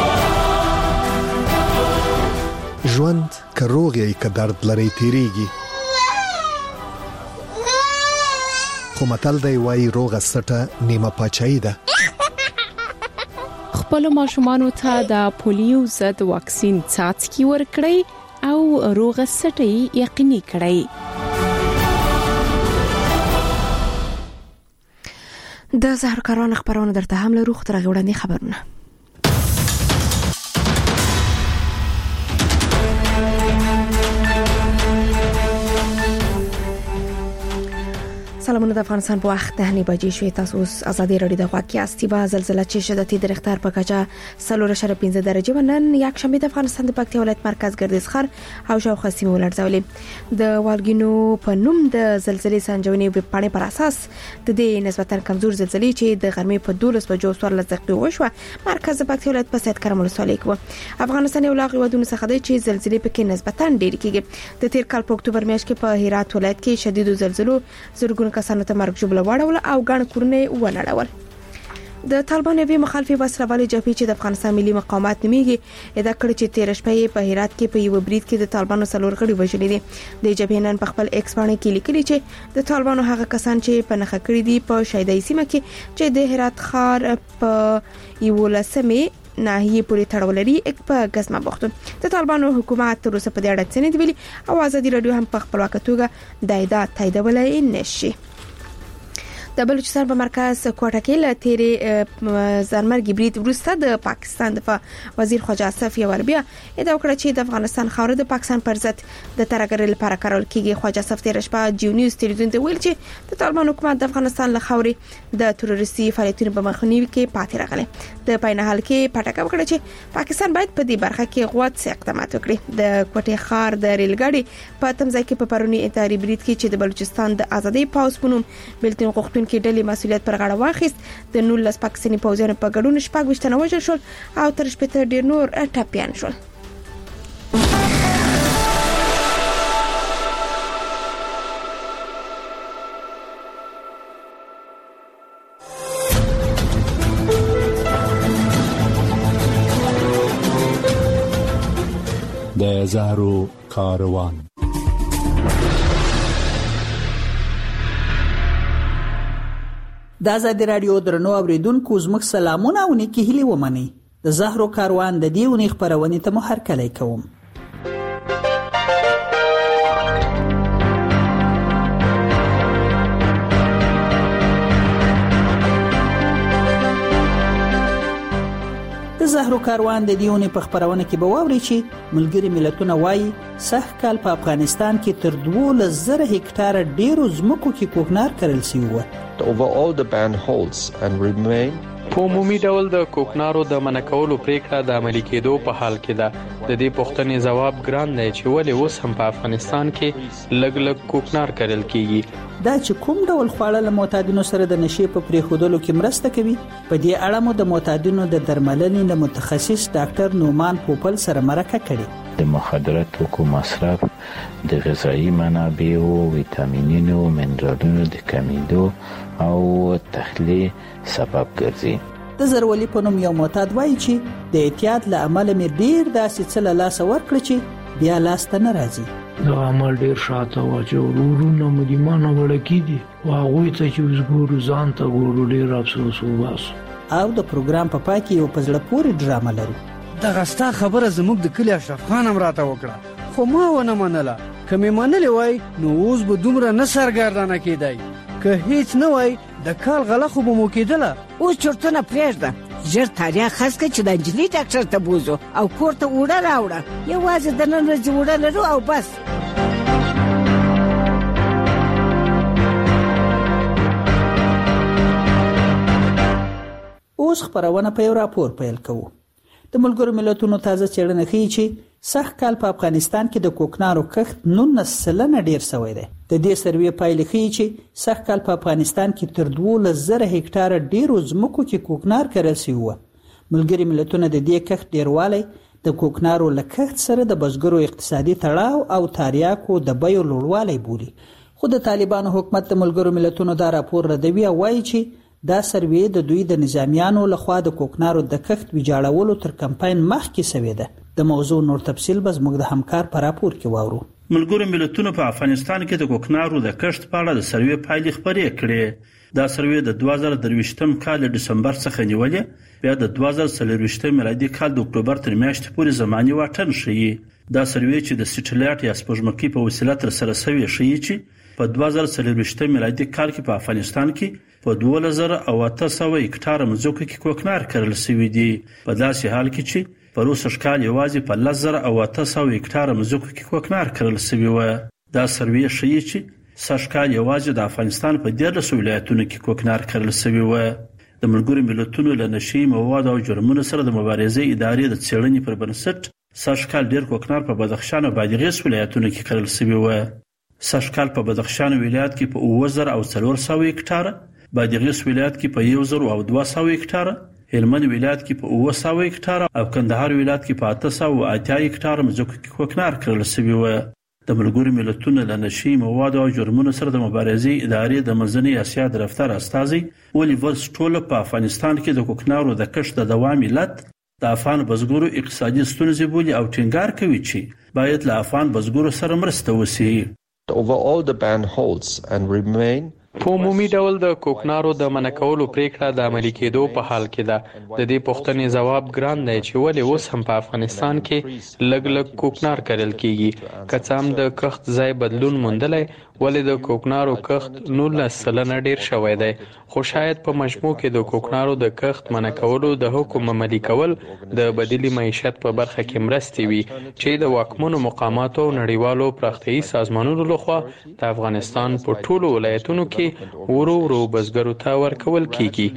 ژوند که روغ یې که درد لري تیریږي، خو متل دی وایي روغه سټه نیمه پاچاهي ده. خپل ماشومانو ته د پولیو ضد واکسین څاڅکي ورکړئ او روغه سټه یقیني کړئ. د زهر کاران خبرونه درته هم لرو، خو تر هغه وړاندې خبرونه. سلامونه د افغانستان په وخت نه بجې شوې. تاسو اوس ازادي رادیو د غواکي استیبا زلزلہ چې شدتي د رختار په کچه سلور اشاره پنځه درجه ونن یک شنبه د افغانستان د پکتیا ولایت مرکز ګردیز خر او شاوخوا سیمو ولړزولې. د والګینو په نوم د زلزلې سنجونې په پاڼې پر اساس د دې نسبتا کمزور زلزلې چې د غرمې په دولس بجو څوارلس دقیقې وشوه مرکز د پکتیا ولایت په سید کرم ولسوالۍ کې. افغانستان یو لاغ ودونه څخه دی چې زلزلې پکې نسبتا ډېر کېږي. د تیر کال په اکتوبر میاشت کې په هرات ولایت کې شدید زلزلو زرګونه کسانو ته مرګ ژوبله واړول او ګڼ کورونه ونړول. د طالبان یوې مخالفي وسلوالې جبهې چې د افغانستان ملي مقاومت نومیږي ادعا کړې چې تیر شپه په هرات کې په یو برید کې د طالبانو څلور غړي وژلي دي. د جبهې نن په خپل ایکس باندې کې لیکلي چې د طالبانو هغه کسان چې په نخښه کړی دي په شایدای سیمه کې چې د هرات ښار په یو لسمه ناحیه پورې تړول لري په غزما بوختون. د طالبانو حکومت تر اوسه په دې اړه څه نه دی ویلي او ازادي رادیو هم په خپلواکه توګه د ادعا تاییدولای نشي. د بلوچستان په مرکز کوټه کې له تیرې زرمرګي برید وروسته د پاکستان د وزیر خواجه اسف یواربیا ادعا وکړه چې د افغانستان خاوره د پاکستان پر ضد د ترګر لپاره کارول کیږي. خواجه اسف تیر شپه جیو نیوز ټلویزیون ته ویل چې د طالبان حکومت د افغانستان له خاورې د تروریستي فعالیتونو په مخنیوي کې پاتې راغلی. د پاینهال کې پټکه وکړه چې پاکستان باید په دې برخه کې غوړ څه اقدامات وکړي. د کوټه ښار د ریلګاډي په تمځای کې په پرونی اتحادیې برید کې چې د بلوچستان د ازادي پاوس په نوم بلتون غوښتون کې ډلې مسؤلیت پر غاړه واخیست. د نولس پاکستاني پوځیانو په ګډون شپږ وشتنه وژل شول او تر شپږ ډیر نور ټاپیان شول. د زهرو کاروان. د ازادي رادیو درنو اوریدونکو زموږ سلامونه او نیکی هیلې ومني. د زهرو کاروان د دې ونې خبرونه ته مو هرکلی کوم. د زهرو کاروان د دې ونې په خبرونه کې به واوري چې ملګری ملتونه وایي سږ کال په افغانستان کې تر دولس زره هکتاره ډیرو ځمکو کې کوکنار کرل شوی و. Over all the ban holds and remain په عمومي ډول د کوکنارو د منع کولو پریکړه د عملي کېدو په حال کې ده. د دې پوښتنې ځواب ګران دی چې ولې اوس هم په افغانستان کې لږ لږ کوکنار کرل کیږي. دا چې کوم ډول خواړه له معتادینو سره د نشې په پریښودلو کې مرسته کوي، په دې اړه مو د معتادینو د درملنې د متخصص ډاکټر نومان پوپل سره مرکه کړې. د مخدراتو کو مصرف د غذایی منابعو، ویټامینونو، منرالونو د کمیدو او تخلیه سبب ګرځي. د زرولي په نوم یو معتاد وایي چې د اعتیاد له امله مې ډیر داسې څه له لاسه ورکړه چې بیا لاسته نه راځي. دا عمل ډیر شاته و چې ورورونه مدیمانه وړکی دي او هغه ته چې وزګورو ځان ته ګورو ډیر افسوس وباسو. او د پروګرام په پای کې یو پزړه پورې ډرامه لرو. دا غستا خبره زموږ د کلی اشرف خان هم راته وکړه، خو ما ونه منله. که مې منلې وای نو اوس به دومره نه سرګردانه کېدای. که هیڅ نه وای د کال غله خو به مو کېدله. اوس چرتونه پرېږده، ژر تاریخ خاص کړ چې د انجلۍ ډاکټر ته بوزو او کور ته وړه راوړه یوازې د نن ورځې وړه لرو او بس. اوس خبرونه په یو راپور پیل کوو. د ملګرو ملتونو تازه څېړنه ښیي چې سږ کال په افغانستان کې د کوکنارو کښت نولس سلنه ډیر شوی دی. د دې سروې پایلې ښیي چې سږ کال په افغانستان کې تر دولس زره هکټاره ډیرو ځمکو کې کوکنار کرل شوی و. ملګري ملتونه د دې کښت ډیروالی د کوکنارو له کښت سره د بزګرو اقتصادي تړاو او تریاکو د بیو لوړوالی بولي. خو د طالبانو حکومت د ملګرو ملتونو دا راپور ردوي او وایي چې دا سروې د دوی د نظامیانو لخوا د کوکنارو د کښت ویجاړولو تر کمپاین مخکې شوې ده. د موضوع نور تفصیل به زموږ د همکار په راپور کې واورو. ملګرو ملتونو په افغانستان کې د کوکنارو د کښت په اړه د سروې پایلې خبرې کړې. دا سروې د دوه زره درویشتم کال د ډسمبر څخه نیولې، بیا د دوه زره څلورویشتم میلادي کال د اکتوبر تر میاشتې پورې زماني واټن ښیي. دا سروې چې د سټلایټ یا سپوږمکۍ په وسیله ترسره شوې ښیي چې په دوه زره څلورویشتم میلادي کال کې په افغانستان کې په دوه زره او اته سوه هکټاره مځکو کې کوکنار کرل شوی دی. په داسې حال کې چې په روسي ښکال یوازې په لس زره او اته سوه هکټاره مځکو کې کوکنار کرل شوی و. دا سروې ښیي چې سږ کال یوازې د افغانستان په دیارلس ولایتونو کې کوکنار کرل شوی و. د ملګرو ملتونو له نشي مواد او جرمونو سره د مبارزې ادارې د څېړنې پر بنسټ سږ کال ډیر کوکنار په بدخشان او بادغیس ولایتونو کې کرل شوی و. سږ کال په بدخشان ولایت کې په اوه زره او څلور سوه هکټاره، بادغیس ولایت کې په یو زر او دوه سوه هکټاره، هلمند ولایت کې په اوه سوه هکټاره او کندهار ولایت کې په اته سوه اتیا هکټاره مځکو کې کوکنار کرل شوی و. د ملګرو ملتونو له نشي مواد او جرمونو سره د مبارزې ادارې د منځنۍ اسیا د دفتر استازي اولیور سټول په افغانستان کې د کوکنارو د کښت د دوام علت د افغان بزګرو اقتصادي ستونزې بولي او ټینګار کوي چې باید له افغان بزګرو سره مرسته وشي. Overall, the ban holds and remain په عمومي ډول د کوکنارو د منع کولو پریکړه د عملي کېدو په حال کې ده. د دې پوښتنې ځواب ګران دی چې ولې اوس هم په افغانستان کې لږ لږ کوکنار کرل کیږي. که څه هم د کښت ځای بدلون موندلی، ولې د کوکنارو کښت نولس سلنه ډیر شوی دی. خو شاید په مجموع کې د کوکنارو د کښت منع کولو د حکم عملي کول د بدیلي معیشت په برخه کې مرستې وي چې د واکمنو مقاماتو او نړیوالو پراختیایي سازمانونو لخوا د افغانستان په ټولو ولایتونو کې ورو ورو بزګرو ته ورکول کیږي.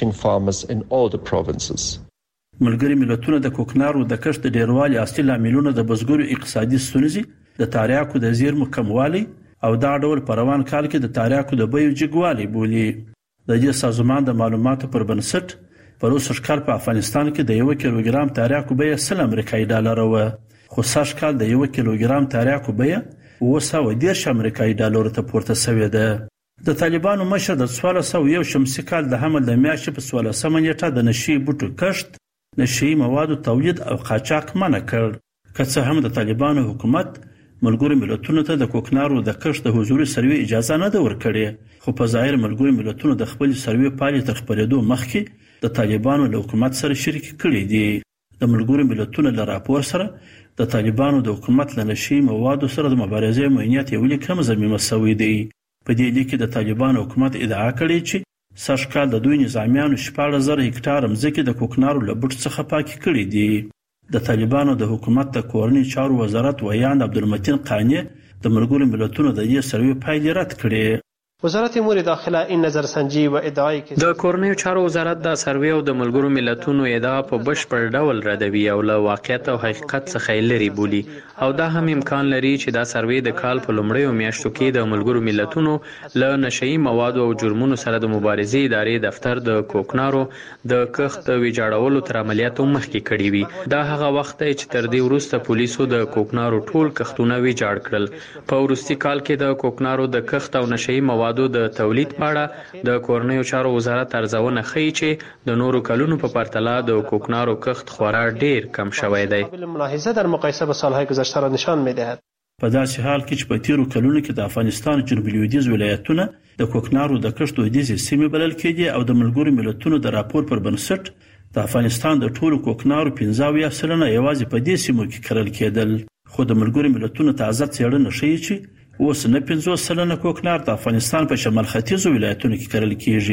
ملګري ملتونه د کوکنارو د کښت د ډیروالي اصلي لاملونه د بزګرو اقتصادي ستونزې، د تریاکو د زیرمو کموالی او دا ډول په روان کال کې د تریاکو د بیو جګوالی بولي. د دې سازمان د معلوماتو پر بنسټ په روسي ښکار په افغانستان کې د یو کیلوګرام تریاکو بیه سل امریکایي ډالر و، خو سږ کال د یو کیلوګرام تریاکو بیه اوه سوه دېرش امریکایي ډالر ته پورته شوې ده. د طالبانو مشر د څوارلس سوه یو شمسي کال د حمل د میاشتې په څوارلسمه نیټه د نشي بوټو کښت، نشي موادو تولید او قاچاق منع کړ. که څه هم د طالبانو حکومت ملګرو ملتونو ته د کوکنارو د کښت د حضوري سروې اجازه نه ده ورکړې، خو په ظاهر ملګرو ملتونو د خپل سروې پایلې تر خپرېدو مخکې د طالبانو له حکومت سره شریک کړي دي. د ملګرو ملتونو له راپور سره د طالبانو د حکومت له نشي موادو سره د مبارزې معینیت یو لیک هم ضمیمه شوی دی. په دې لیک کې د طالبانو حکومت ادعا کړې چې سږ کال د دوی نظامیانو شپاړس زره هکټاره مځکې د کوکنارو له بوټ څخه پاکې کړې دي. د طالبانو د حکومت د کورنۍ چارو وزارت ویاند عبدالمتین قانی د ملګرو ملتونو د دې سروې پایلې رد کړې. وزارت امور داخله این نظرسنجی و ادعای که د کورنیو چارو وزارت د سروې او د ملګرو ملتونو ادعا په بشپړ ډول ردوي او له واقعیت او حقیقت څخه لري بولي او دا هم امکان لري چې دا سروې د کال په لومړیو میاشتو کې د ملګرو ملتونو له نشئی موادو او جرمونو سره د مبارزې ادارې دفتر د کوکنارو د کښت ویجاړولو تر عملیاتو مخکې کړي وي. دا هغه وخت دی چې تر دې وروسته پولیسو د کوکنارو ټول کښتونه ویجاړ کړل. په وروستي کال کې د کوکنارو د کښت او نشئی موادو د تولید په اړه د کورنیو چارو وزارت ارزونه ښیي چې د نورو کلونو په پرتله د کوکنارو کښت خورا ډیر کم شوی دی. ملاحظه در مقایسه با سالهای گذشته را نشان می‌دهد. په داسې حال کې چې په تیرو کلونو کې د افغانستان جنوب لویدیځ ولایتونه د کوکنارو د کښت لویدیځې سیمې بلل کېدي او د ملګرو ملتونو د راپور پر بنسټ د افغانستان د ټولو کوکنارو پنځه اویا سلنه یوازې په دې سیمو کې کرل کېدل. خو د ملګرو ملتونو تازه څېړنه ښیي چې اوس نه پنځوس سلنه کوکنار د افغانستان په شمال ختیځو ولایتونو کې کرل کېږي.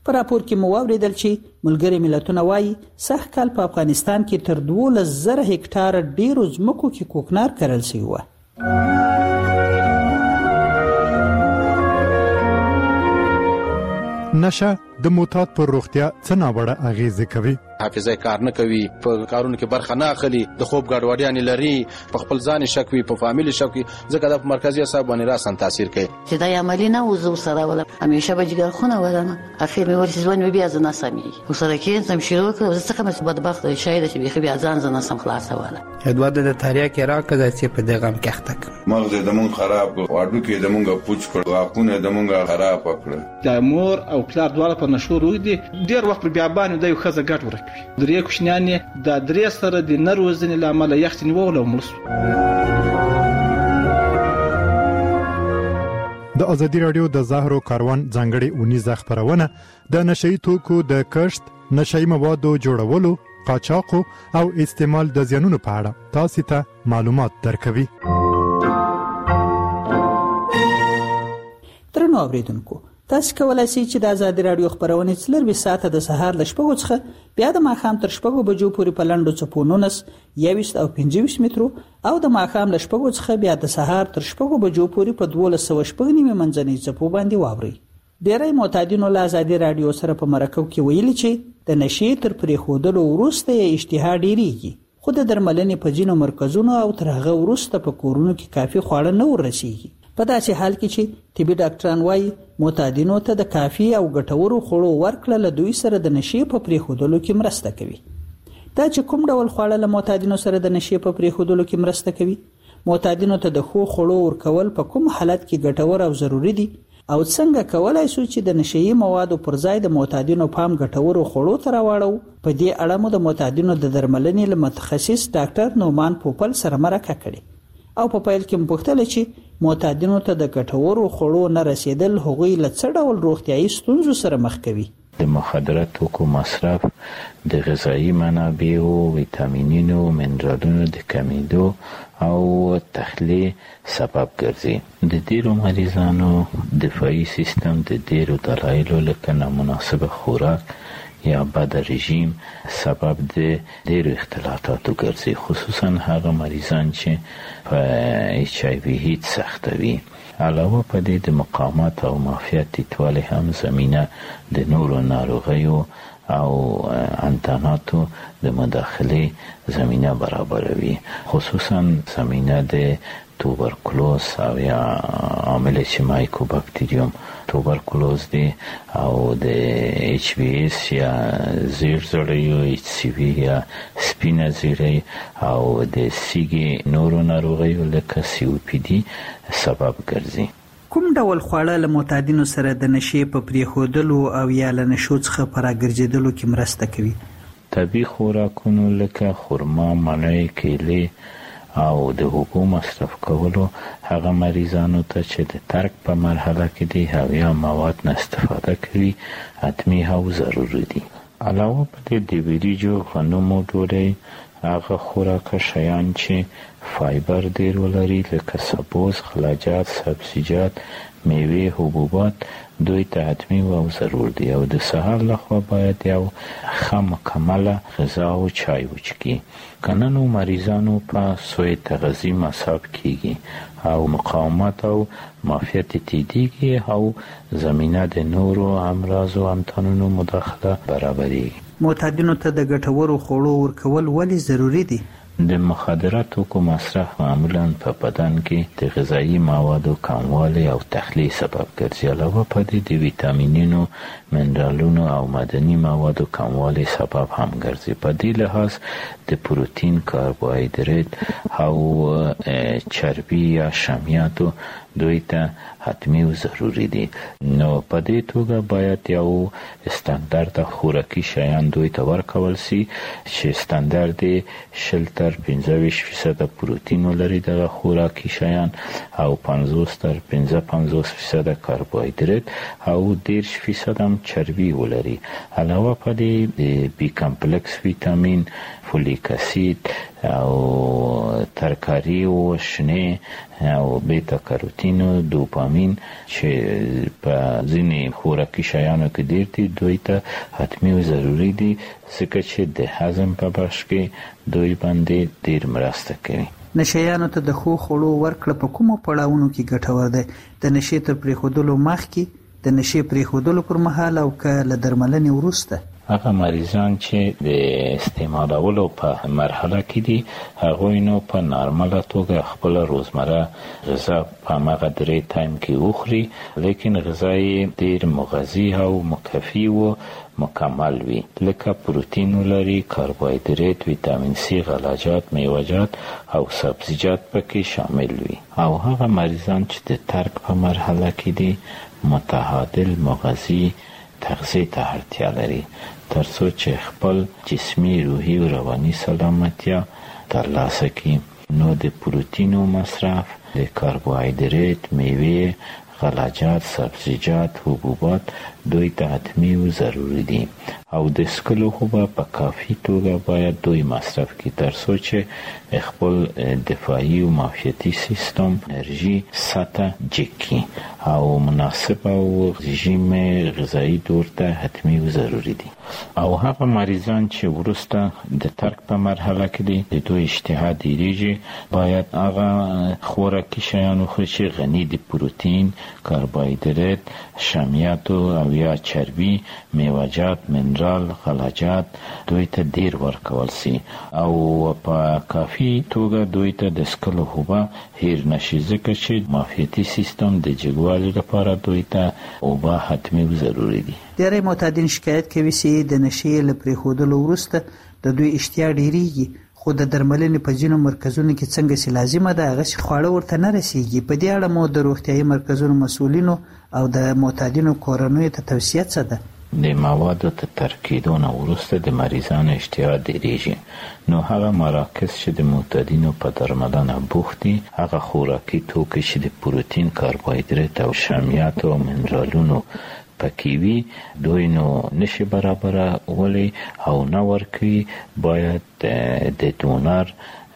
په راپور کې مو واوریدل چې ملګري ملتونه وایي سږ کال په افغانستان کې تر دولس زره هکټاره ډیرو ځمکو کې کوکنار کرل شوی و. نشه د معتاد پر روغتیا څه ناوړه اغیزه کوي؟ حافظه کار نه کوي، په کارونو کې برخه نه اخلي، د خوب ګډوډیان لري، په خپل ځان شک وي، په فامیل شک وي، ځکه د مرکزی اعصاب باندې راسن تاثیر کوي. چې دا عملی نه وزو سره ولا همیشه به جګر خونه ولنه اخر مې ورسې ځوان مې بیا ځنه سمي وسره کې سم شروع کړ زه څنګه مې بدبخت شاید چې بیا بیا ځان ځنه سم خلاص ولا ادوار د تاریخ کې راکړه چې په دغه کې اخته مغز د مون خراب واډو کې د مونږه پوچ کړ واقونه د مونږه خراب کړ. د مور او پلار دواړه په نشو روي دي ډیر وخت بیا باندې د یو خزه ګټ ورکوي درې کوشنیانې د درې سره د نروزنې لامل یخت نیول او ملس. د ازادي رادیو د زهرو کاروان ځانګړي اونیزه خبرونه د نشئی توکو د کښت، نشئی موادو جوړولو، قاچاق او استعمال د زیانونو په اړه تاسو ته معلومات درکوي. درنو اوریدونکو، تاسو کولای شئ چې د ازادي رادیو خبرونه څلور ساعته د سهار ل شپږو څخه بیا د ماښام تر شپږو بجو پورې په لنډو څپو نولس، یوویشت او پنځه ویشت مترو او د ماښام ل شپږو څخه بیا د سهار تر شپږو بجو پورې په دولس سوه شپږ نیمه منځنۍ څپو باندې واورئ. ډیری معتادینو له ازادي رادیو سره په مرکو کې ویلي چې د نشې تر پرېښودلو وروسته یې اشتها ډیریږي، خو د درملنې په ځینو مرکزونو او تر هغه وروسته په کورونو کې کافي خواړه نه ورسیږي. په داسې حال کې چې طبي ډاکټران وایي معتادینو ته د کافي او ګټورو خوړو ورکړه له دوی سره د نشې په پرېښودلو کې مرسته کوي. دا چې کوم ډول خواړه له معتادینو سره د نشې په پرېښودلو کې مرسته کوي، معتادینو ته د ښو خوړو ورکول په کوم حالت کې ګټور او ضروری دي، او څنګه کولای شو چې د نشئی موادو پر ځای د معتادینو پام ګټورو خوړو ته راوړو. په دې اړه مو د معتادینو د درملنې له متخصص ډاکټر نومان پوپل سره مرکه کړې او په پیل کې مپوښتل چې معتادینو ته د ګټورو خوړو نه رسیدل هغوی له څه ډول روغتیايي ستونزو سره مخ کوي. د مخدره توکو مصرف د غذایی منابعو، ویټامینونو، منرالونو د کمیدو او تخلیه سبب ګرځي. د ډیرو مریضانو دفاعي سیستم د ډیرو دلایلو لکه نامناسب خوراک یا بد رژیم سبب د ډیرو اختلالاتو ګرځي، خصوصا هغه مریضان چې په ایچ آی وی هیت سختوي. علاوه په دې د مقاومت او معافیت ټیټوالی هم زمینه د نورو ناروغیو او انتاناتو د مداخله زمینه برابروي، خصوصا زمینه د توبرکلوز او یا عامل چې مایکوباکتریوم توبرکلوز دی او د ایچ وی اس یا زیر زړیو ایچ سی وی یا سپینه زیری او د سیګي نورو ناروغیو لکه سی او پی دی سبب ګرځي. کوم ډول خواړه له معتادینو سره د نشې په پرېښودلو او یا له نشو څخه په راګرځېدلو کې مرسته کوي؟ طبیعي خوراکونو لکه خرما، مڼې، کیلې او د اوبو مصرف کولو هغه مریضانو ته چې د ترک په مرحله کې دي هغه مواد نه استفاده کوي حتمی او ضروري دي. علاوه په دې د وریجو، غنمو ډوډۍ، هغه خوراکه شیان چې فایبر ډیر ولري لکه سبوس، خلاجات، سبزیجات، میوه، حبوبات دوی ته حتمی او ضرور دي. او د سهار لخوا باید یو ښه مکمله غذا او چای وڅښي. کننو مریضانو په سوی تغذیه مصاب کیږي او مقاومت او معافیت تیدیږي او زمینه د نورو امراض او امتحانونو مداخله برابري. معتادینو ته د ګټورو خوړو ورکول ولې ضروری دي؟ د مخدره توکو مصرف معمولا په بدن کې د غذایی موادو کموالی او تخلیه سبب ګرځي. علاوه په دې د ویټامینونو، منرالونو او معدني موادو کموالی سبب هم ګرځي. په دې لحاظ د پروتین، کاربوهایدرات او چربی یا شامیاتو دوی ته حتمی او ضروری دي. نو په دې توګه باید یو استاندارد خوراکي شیان دوی ته ورکول شي چې استاندارد شل تر پنځه ویشت فیصد پروتین ولري د خوراکي شیان او پنځوس تر پنځه پنځوس فیصد کاربوهایدرات او دېرش فیصد هم چربی ولري. علاوه په دې بی کمپلکس ویټامین، فولیک اسید، او ترکاری او شنه او بیتا کاروتین او دوپامین چې په ځینې خوراکي شیانو کې ډیر دي دوی ته حتمی او ضروری دي ځکه چې د هضم په بخش کې دوی باندې ډیر مرسته کوي. نشیانو ته د خو خوړو ورکړه په کومو پړاوونو کې ګټور دی؟ د نشې تر پریښودلو مخکې، د نشې پریښودلو پر مهال او که له درملنې وروسته؟ هغه مریضان چې د استعمالولو په مرحله کې دي هغوی نو په نارماله توګه خپل روزمره غذا په هغه درې ټایم کې وخوري، لیکن غذا یې ډیر مغذي او مکفي او مکمل وي، لکه پروتین ولري، کاربوهایدریت، ویتامین سی، غلجات، میوه‌جات او سبزیجات پکې شامل وي. او هغه مریضان چې د ترک په مرحله کې دي متعادل مغذي تغذیه ته اړتیا لري ترڅو چې خپل جسمي، روحي او رواني سلامتیا ترلاسه کړي. نو د پروتینو مصرف، د کاربوهایدریت، میوه، غلجات، سبزیجات، حبوبات دوی ته حتمی او ضروری دي او د سکلو خو په کافي توګه باید دوی مصرف کړي ترڅو چې خپل دفاعي او معافیتي سیستم انرژي سطح جکي او مناسب او رژیم غذایی دور ته حتمی او ضروری دي. او هغه مریضان چې ورسته د ترک په مرحله کې دي د دوی اشتها ډیریږي باید هغه خوراکي شیان وخوري چې غني دي پروتین، کاربوهایدریت، شامیات او یا چربی، میوه‌جات، منرال، غلجات دوی ته ډیر ورکول سي او په کافي توګه دوی ته د سکلو خوبه هیر نشي ځکه چې معافیتي سیستم د جګوالي لپاره دوی ته اوبه حتمی او ضروری دي. ډېری معتادین شکایت کوي چې د نشې له پریښودلو وروسته د دوی اشتها ډیریږي، خو د درملنې په ځینو مرکزونو کې څنګه چې لازمه ده هغه خواړه ورته نه رسیږي. په دې اړه مو د روغتیايي مرکزونو مسؤلینو او د معتادینو کورنیو ته توصیه څه ده؟ د موادو ته ترکیدو نه وروسته د مریضانو اشتها ډیریږي، نو هغه مراکز چې د معتادینو په درملنه بوخت دي هغه خوراکي توکي چې د پروتین، کاربوهایدریت او شامیات او منرالونو پکې وي دوی نو نشي برابره ولی او نه ورکوي. باید د دونر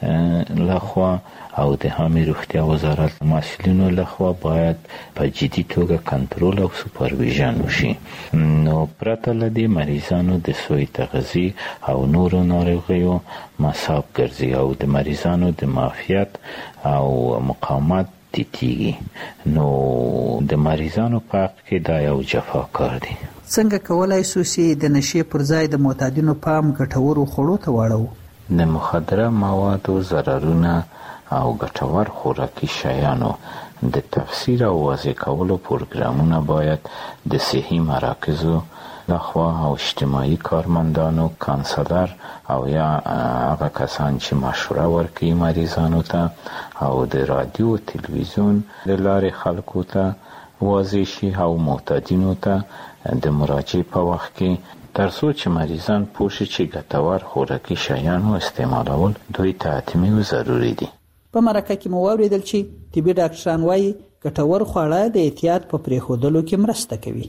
لخوا او د عامه روغتیا وزارت مسؤلینو لخوا باید په جدي توګه کنټرول او سوپرویژن وشي. نو پرته له دې مریضانو د سوء تغذیه او نورو ناروغیو مصاب ګرځي او د مریضانو د معافیت او مقاومت تیتیږي. نو د مریضانو په حق کې دا یو جفاکار دی. څنګه کولای شو چې د نشې پر ځای د معتادینو پام ګټورو خوړو ته واړو؟ د مخدره موادو ضررونه او ګټور خوراکي شیانو د تفسیر او واضح کولو پروګرامونه باید د صحي مراکزو لخوا او اجتماعي کارمندانو، کانسلر او یا هغه کسان چې مشوره ورکوي مریضانو ته او د رادیو او تلویزیون له لارې خلکو ته واضح شي او معتادینو ته د مراجعې په وخت کې ترڅو چې مریضان پوه شي چې ګټور خوراکي شیانو استعمالول دوی ته حتمي او ضروري دي. په مرکه کې مو واوریدل چې طبي ډاکټران وایي ګټور خواړه د احتیاط په پریښودلو کې مرسته کوي.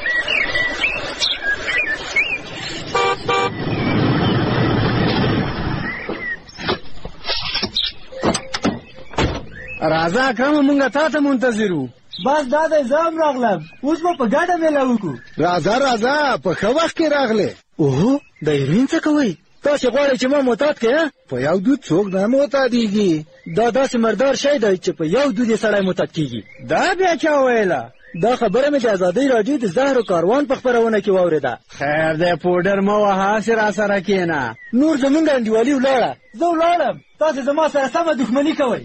راځه اکرم مونږه تا ته منتظر وو. بس دا د زام راغلم، اوس به په ګډه میله وکړو. راځه راځه په ښه وخت کې راغلې. اوهو د هیروین څه کوئ؟ تاسې غواړئ چې ما معتاد کړې؟ په یو دود څوک نه معتادېږي. دا داسې مردار شی دی چې په یو دود یې سړی معتاد کېږي. دا بیا چا ویله؟ دا خبره مې د ازادۍ راډیو د زهرو کاروان په خپرونه کې واورېده. خیر دی پوډر مه وهه، هسې راسره کښېنه. نور زمونږ انډیوالي ولاړه، زه ولاړم، تاسې زما سره سمه دښمني کوئ.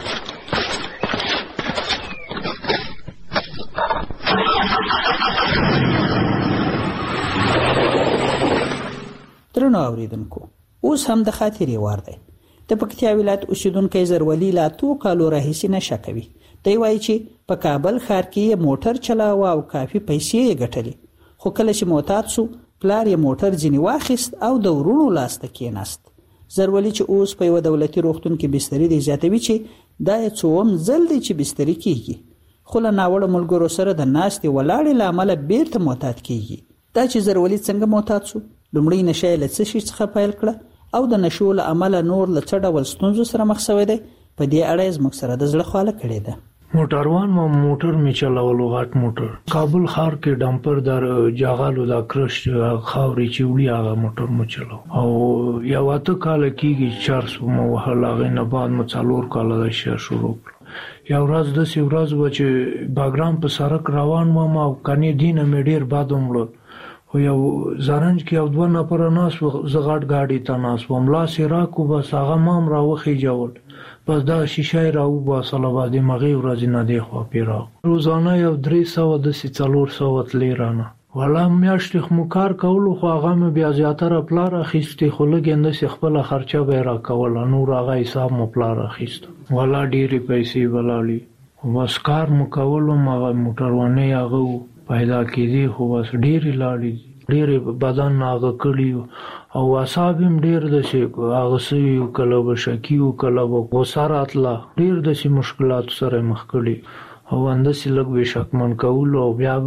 درنو اوریدونکو، اوس هم د خاطرې وار دی. د پکتیا ولایت اوسیدونکی زرولي لا تو کالو راهیسې نشه کوي. دی وایي چې په کابل ښار کې موټر چلاوه او کافي پیسې یې ګټلې، خو کله چې معتاد سو پلار یې موټر ځینې واخیست او د ورونو لاس ته کېناست. زرولي چې اوس په یوه دولتي روغتون کې بستري دی زیاتوي چې دا یې څووم ځل دی چې بستري کېږي، خو له ناوړه ملګرو سره د ناستې ولاړې له امله بیرته معتاد کېږي. دا چې زرولي څنګه معتاد سو، لومړی نشه یې له څه شي څخه پیل کړه او د نشو له امله نور له څه ډول ستونزو سره مخ شوی دی، په دې اړه زموږ سره د زړه خواله کړې ده. موټروان ما موټر می چلاولو، غټ موټر کابل ښار کې ډمپر در جاغالو دا کرش خاوري چې وړي هغه موټر مو چلاو او یو اته کال کېږي چار سو مو هغه نه بعد مو څلور کال د شیا شروع یو ورځ د سی ورځ و چې باګرام په سړک روان وم او کني دینه مې ډیر باد ومړ خو یو زرنج کې یو دوه نفر ناس زغړ گاډي ته ناس وم لاس راکو بس هغه مام راوخی جوړ بس دا شیشه راو با صلوات مغي ورځ نه دی خو پیرا روزانه یو درې سو د سی څلور سو تلې رانه ولا میاشت خو کار کولو خو هغه مې بیا زیاتره پلار اخیستې خو لګند سي خپل خرچه به را کول نور هغه حساب مو پلار اخیست ولا ډېری پیسې ولالي بس کار مو کولو ما موټرونه هغه پیدا کړي خو بس ډېری لاړي ډېر بدن هغه کړي او اعصاب هم ډېر د شي هغه سي کله وشکیو کله وساراتلا ډېر د شي مشکلات سره مخ کړي او اندسي لګ وشکمن کول او بیا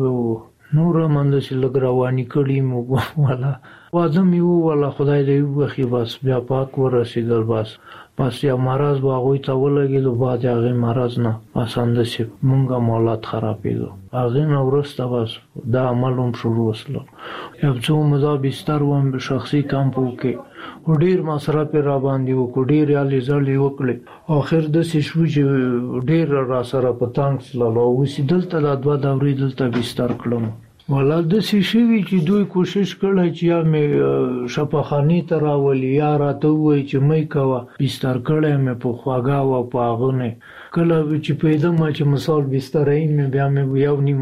نور مندسي لګ رواني کړي مو ولا وازم یو ولا خدای دې وخی بس بیا پاک ورسېدل بس بس یا مرز باغوي ته ولګېدو بعد هغه مرز نه اسانده شي مونږه مولات خرابېدو هغه نو ورسته بس دا عملوم شروع وسلو یو څو مزه بستر وم به شخصي کمپو کې ډیر مصرف را باندې و ډیر یالي زړی وکړي اخر د ششو چې ډیر را سره پتانګ سلو او سیدلته د دوه دورې دلته بستر کړم ولا د شیشوی چې دوی کوشش کړی چې یا مې شپخانی ته راولي یا راته وای چې مې کوا بستر کړی مې په خواګا او په غونه کله چې پیدا ما چې مثال بستر یې مې بیا مې یو نیم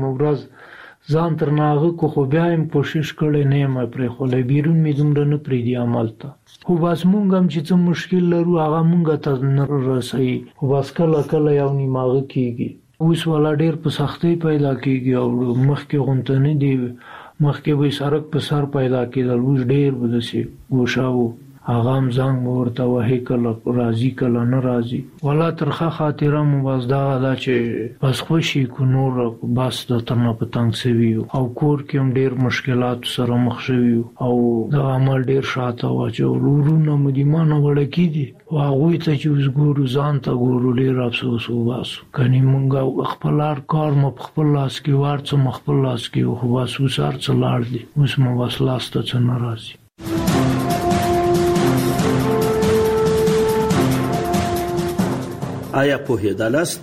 ورځ ځان تر ناغه کو خو بیا هم کوشش کړی نه مې پر خو له بیرون مې دومره نه پری دی عمل ته خو بس مونږ هم چې څه مشکل لرو هغه مونږ ته نه رسي خو بس کله کله یو نیماغه کیږي اوس ولا ډیر په سختي پیدا کیږي او مخکې غونټه نه دی مخکې به سرک په سر پیدا کېدل اوس ډیر بدسي وشاو هغه هم ځان ورته وهي کله راضي کله نه راضي ولا ترخه خاطره مو بس دا دا چې بس خوشي کو نور بس د تنه پتنګ سوي او کور کې هم ډیر مشکلات سره مخ شوي او دا عمل ډیر شاته و چې ورونه مدیمانه وړ کیدي او هغه ته چې وګورو ځان ته ګورو ډیر افسوس وباسو کني مونږ خپل کار مو خپل لاس کې ورڅ مو خپل لاس کې خو بس وسار څه لاړ دي اوس مو بس لاس ته څه ناراضي آیا پوهېدلاست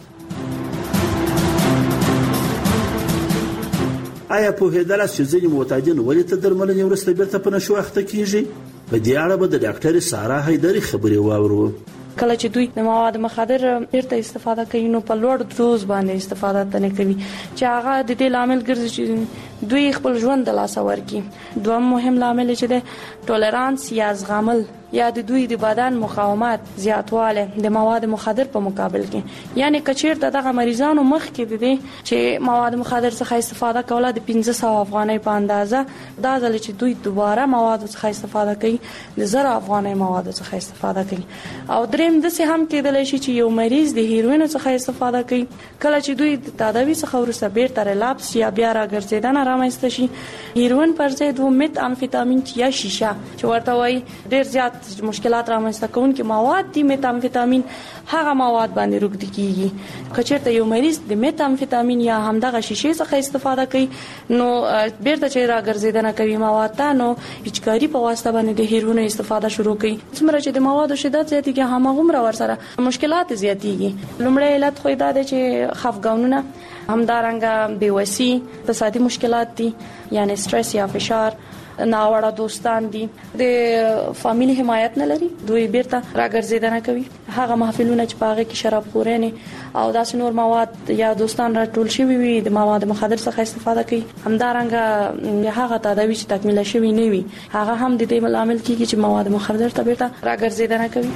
آیا پوهېدلاست چې ځینې معتادین ولې تر درملنې وروسته بیرته په نشو اخته کیږي؟ په دې اړه به د ډاکټرې سارا حیدري خبرې واورو. کله چې دوی د مواد مخدر بیرته استفاده کوي نو په لوړ دوز باندې استفاده نه کوي چې هغه د دې لامل ګرځي چې دوی خپل ژوند د لاسه ورکړي. دویم مهم لامل چې د ټولرانس یا زغمل یا د دوی د بدن مقاومت زیاتواله د مواد مخدر په مقابل کې یعنی کچیر دغه مریضانو مخ کې دي چې مواد مخدر څخه استفاده کوله د پنځه سوه افغانۍ په اندازه دا ځل چې دوی دوباره مواد څخه استفاده کوي د زر افغانۍ مواد څخه استفاده کوي. او دریم د څه هم کېدلی شي چې یو مریض د هیروین څخه استفاده کوي کله چې دوی د تداوی څخه ورسره بیرته ریلاپس یا بیا راګرځیدنه رامنځته شي هیروین پر ځای دوه مت امفیتامین یا شیشه چې ورته وایي ډیر زیات مشکلات رامنځته کوونکي مواد دي میتامفیتامین هغه مواد باندې روږدي کیږي. کچېرته یو مریض د میتامفیتامین یا همدغه شیشې څخه استفاده کوي نو بیرته چې راګرځیدنه کوي مواد ته نو هیڅکاري په واسطه باندې د هیروین استفاده شروع کوي. څومره چې د موادو شدت زیاتېږي هماغومره ورسره مشکلات زیاتېږي. لومړی علت خو دا دی چې خفګانونه همدارنګه بېوسي اقتصادي مشکلات دي یعنی استرس یا فشار ناوړه دوستان دي د فامیلی حمایت نه لري دوی بیرته راګرځیدنه کوي هغه محفلونه چې پاغه کې شراب خورنه او داس نور مواد یا دوستان راټول شوی وي د مواد مخدر څخه استفاده کوي همدارنګه هغه تداوی چې تکمیل شوی نه وي هغه هم د دې عامل کیږي چې مواد مخدر ته بیرته راګرځیدنه کوي.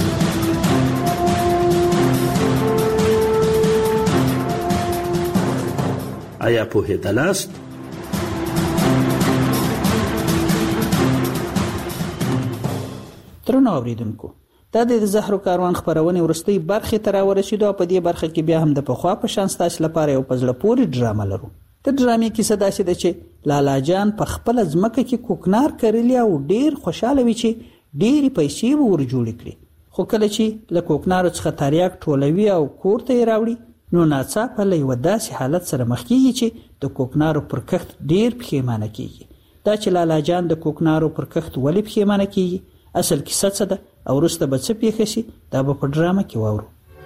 آیا پوهېدلاست ترنو اوریدونکو دا د زهرو کاروان خبرونه ورستي برخه تر ورسېدو په دې برخه کې بیا هم د پخوا په شان ستاسو لپاره یو پزړه پوری ډرامه لرو. د ډرامې کیسه داسې ده چې لالا جان په خپل ځمکه کې کوکنار کړلی او ډیر خوشاله وي چې ډېری پیسې ور جوړ کړي. خو کله چې له کوکنارو څخه تریاک ټولوي او کور ته یې راوړي نو ناڅاپه له یوه داسې حالت سره مخ کېږي چې د کوکنارو پر کښت ډېر پښیمانه کېږي. دا چې لالا جان د کوکنارو پر کښت ولې پښیمانه کېږي، اصل کیسه څه ده او وروسته به څه پیښه شي، دا به په ډرامه کې واورو.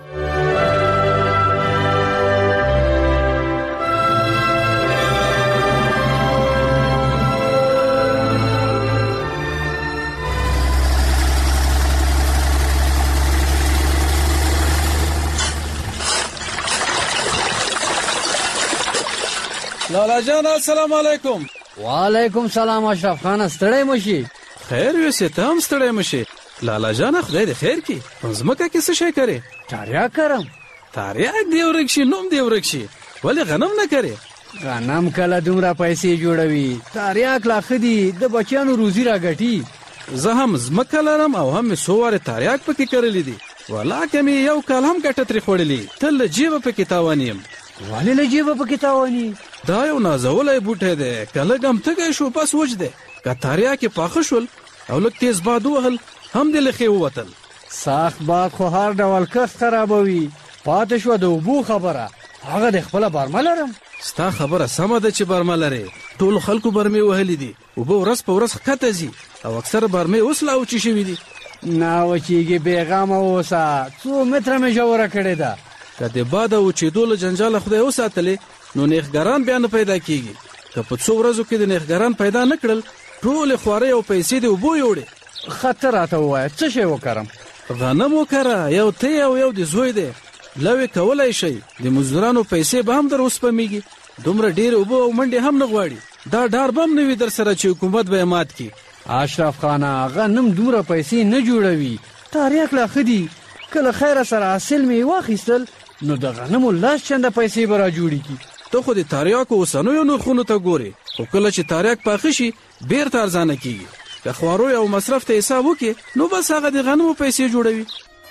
لالا جان السلام علیکم. وعلیکم سلام اشرف خان، ستړی مشي؟ خیر یوسې ته هم ستړی مشي. لالا جان خدای دې خیر کړي. په ځمکه کې څه شی کرې؟ تریاک کرم. تریاک دی ورک شي نوم دی ورک شي، ولې غنم نه کرې؟ غنم کله دومره پیسې جوړوي، تریاک لا ښه دي، د بچیانو روزي راګټي. زه هم ځمکه لرم او هم مې څو وارې تریاک پکې کرلی دي، ولاکه مې یو کال هم ګټه ترې خوړلې. تل له جیبه پکې تاوان یم. ولې له جیبه پکې تاواني؟ دا یو نازولی بوټی دی، که لږ هم تږی شو بس وچ دی، که تریاک یې پاخه شول او لږ تیز باد ووهل هم دې له ښې ووتل. سخت باد خو هر ډول کښت خرابوي. پاتې شوه د اوبو خبره، هغه د خپله برمه لرم. ستا خبره سمه ده چې برمه لرې. ټولو خلکو برمې وهلې دي، اوبه ورځ په ورځ ښکته ځي او اکثره برمې اوس لا وچې شوي دي. نه وچېږي، بېغمه اوسه، څو متره مې ژوره کړې ده. که د باد او وچېدو له جنجاله خدای وساتلې نو نیښګران بیا نه پیدا کېږي. که په څو ورځو کې د نیښګران پیدا نه کړل ټولې خوارۍ او پیسې د اوبو یوړې. ښه ته راته ووایه څه شی وکرم؟ غنم وکره، یو تی او یو د زوی دی. لوی کولی شئ، د مزدورانو پیسې به هم در وسپمیږي. دومره ډېرې اوبه او منډې هم نه غواړي. دا ډار به هم نه وي در سره چې حکومت به یې مات کړي. اشرف خانه غنم دومره پیسې نه جوړوي، تریاک لا ښه دي. که له خیره سره حاصل مې واخیستل نو د غنمو لس چنده پیسې به را جوړې کړي. ته خو د تریاکو اوسنیو نرخونو ته ګورې، خو کله چې تریاک پاخه شي بیرته ارزانه کېږي. که خواروی او مصرف ته حساب وکړي نو بس هغه د غنمو پیسې جوړوي.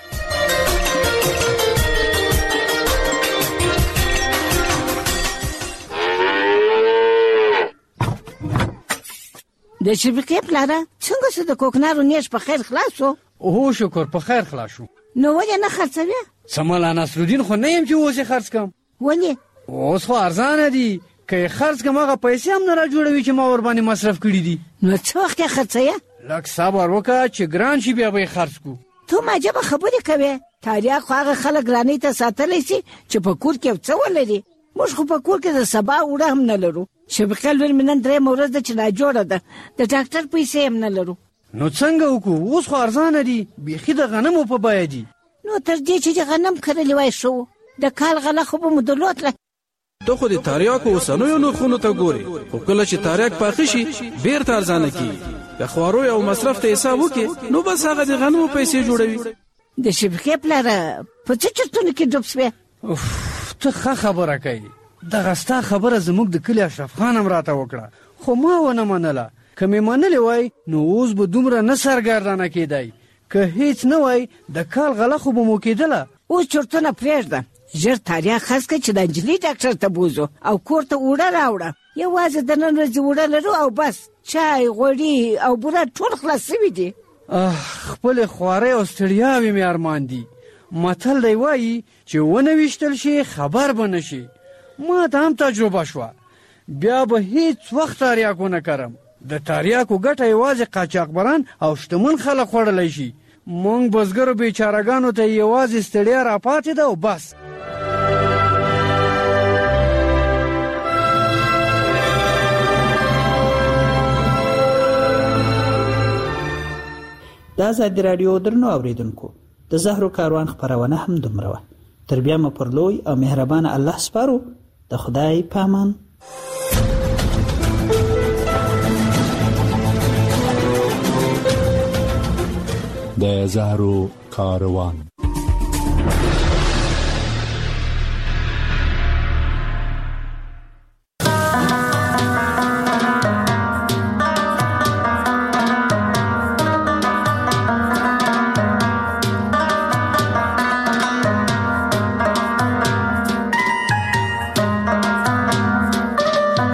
د شفیقې پلاره څنګه چې د کوکنارو نیش په خیر خلاص شو؟ هو شکر په خیر خلاص شو. نو ولې نه خرڅوې؟ څه ملا نصرالدین خو نه یم چې اوس یې خرڅ کړم. ولې؟ اوس خو ارزانه دي، که یې خرڅ کړم هغه پیسې هم نه را جوړوي چې ما ورباندې مصرف کړي دي. نو څه وخت یې خرڅوې؟ لږ صبر وکړه چې ګران شي بیا به یې خرڅ کړو. ته معجبه خبرې کوې. تریاک خو هغه خلک ګرانۍ ته ساتلی شي چې په کور کې یو څه ولري. موږ خو په کور کې د سبا اوړه هم نه لرو. شفیقې لور مې نن درېیمه ورځ ده چې ناجوړه ده، د ډاکټر پیسې هم نه لرو. نو څنګه وکړو؟ اوس خو ارزانه دي، بیخي د غنمو په بیه دي. نو تر دې چې د غنم کرلی وای شو، د کال غله خو به مو درلودله. ته خو د تریاکو اوسنیو نرخونو ته ګورې، خو کله چې تریاک پاخه شي بیرته ارزانه کېږي. که خواروی او مصرف ته حساب وکړي نو بس هغه د غنمو پیسې جوړوي. د شفیقې پلاره په څه چرتونو کې ډوب شوې؟ ته ښه خبره کوي. دغه ستا خبره زموږ د کلي اشرف خان هم راته وکړه، خو ما ونه منله. که مې منلې وای نو اوس به دومره نه سرګردانه کېدی. که هیڅ نه وای د کال غله خو به مو کېدله. اوس چرتونه پرېږده، ژر تریاک خرڅ کړه چې د نجلۍ ډاکټر ته بوځو او کور ته اوړه راوړه. یوازې د نن ورځې اوړه لرو او بس. چای، غوړي او بوره ټول خلاص شوي دي. خپلې خوارۍ او ستړیاوې مې ارمان دي. متل دی وایي چې ونه ویشتل شي خبر به نه شي. ما ته هم تجربه شوه، بیا به هیڅ وخت تریاک ونه کرم. د تریاکو ګټه یوازې قاچاقبران او شتمن خلک خوړلی شي. مونږ بزګرو بیچارهګانو ته یوازې ستړیا راپاتې ده او بس. د ازادي راډیو درنو اوریدونکو، د زهرو کاروان خپرونه هم دومره وه. تر بیا مو پر لوی او مهربان الله سپارو. د خدای پامان. د زهرو کاروان.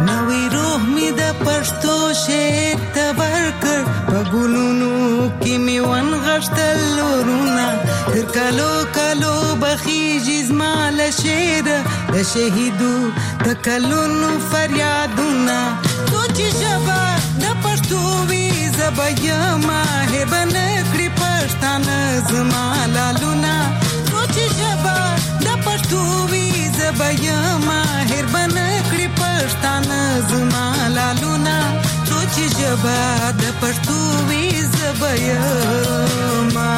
Kimi غشتل ورونه تر کلو کلو بخیږي زما له شعر د شهیدو د کلونو فریادونه سوچ ژبه د پښتو وي زه به یمه هېر نه کړي پښتانه زما لالونه سوچ ژبه د پښتو وي زه به یمه هېر به نه کړي پښتانه زما لالونه سوچ ژبه د پښتو وي زه به یمه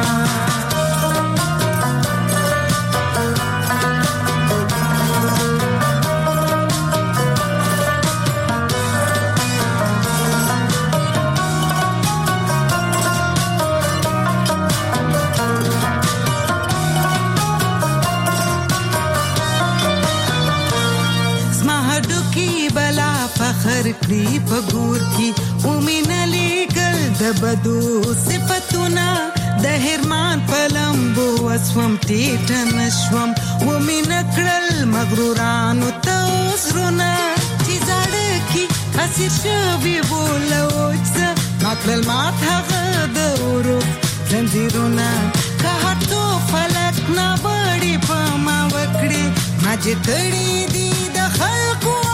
فخر کړی په ګور کې ومنه لګل د بدو صفتونه د هرمان په لمبو وسوم ټیټه نشوم ومنه کړل مغرورانو ته وزرونه چې زاړه کې اسیر شوي بولوچ ماکلل مات هغه د ورو زنځیرونه که هټو فلک نه بړي په ما وکړي ما چې کړي دي د خلکو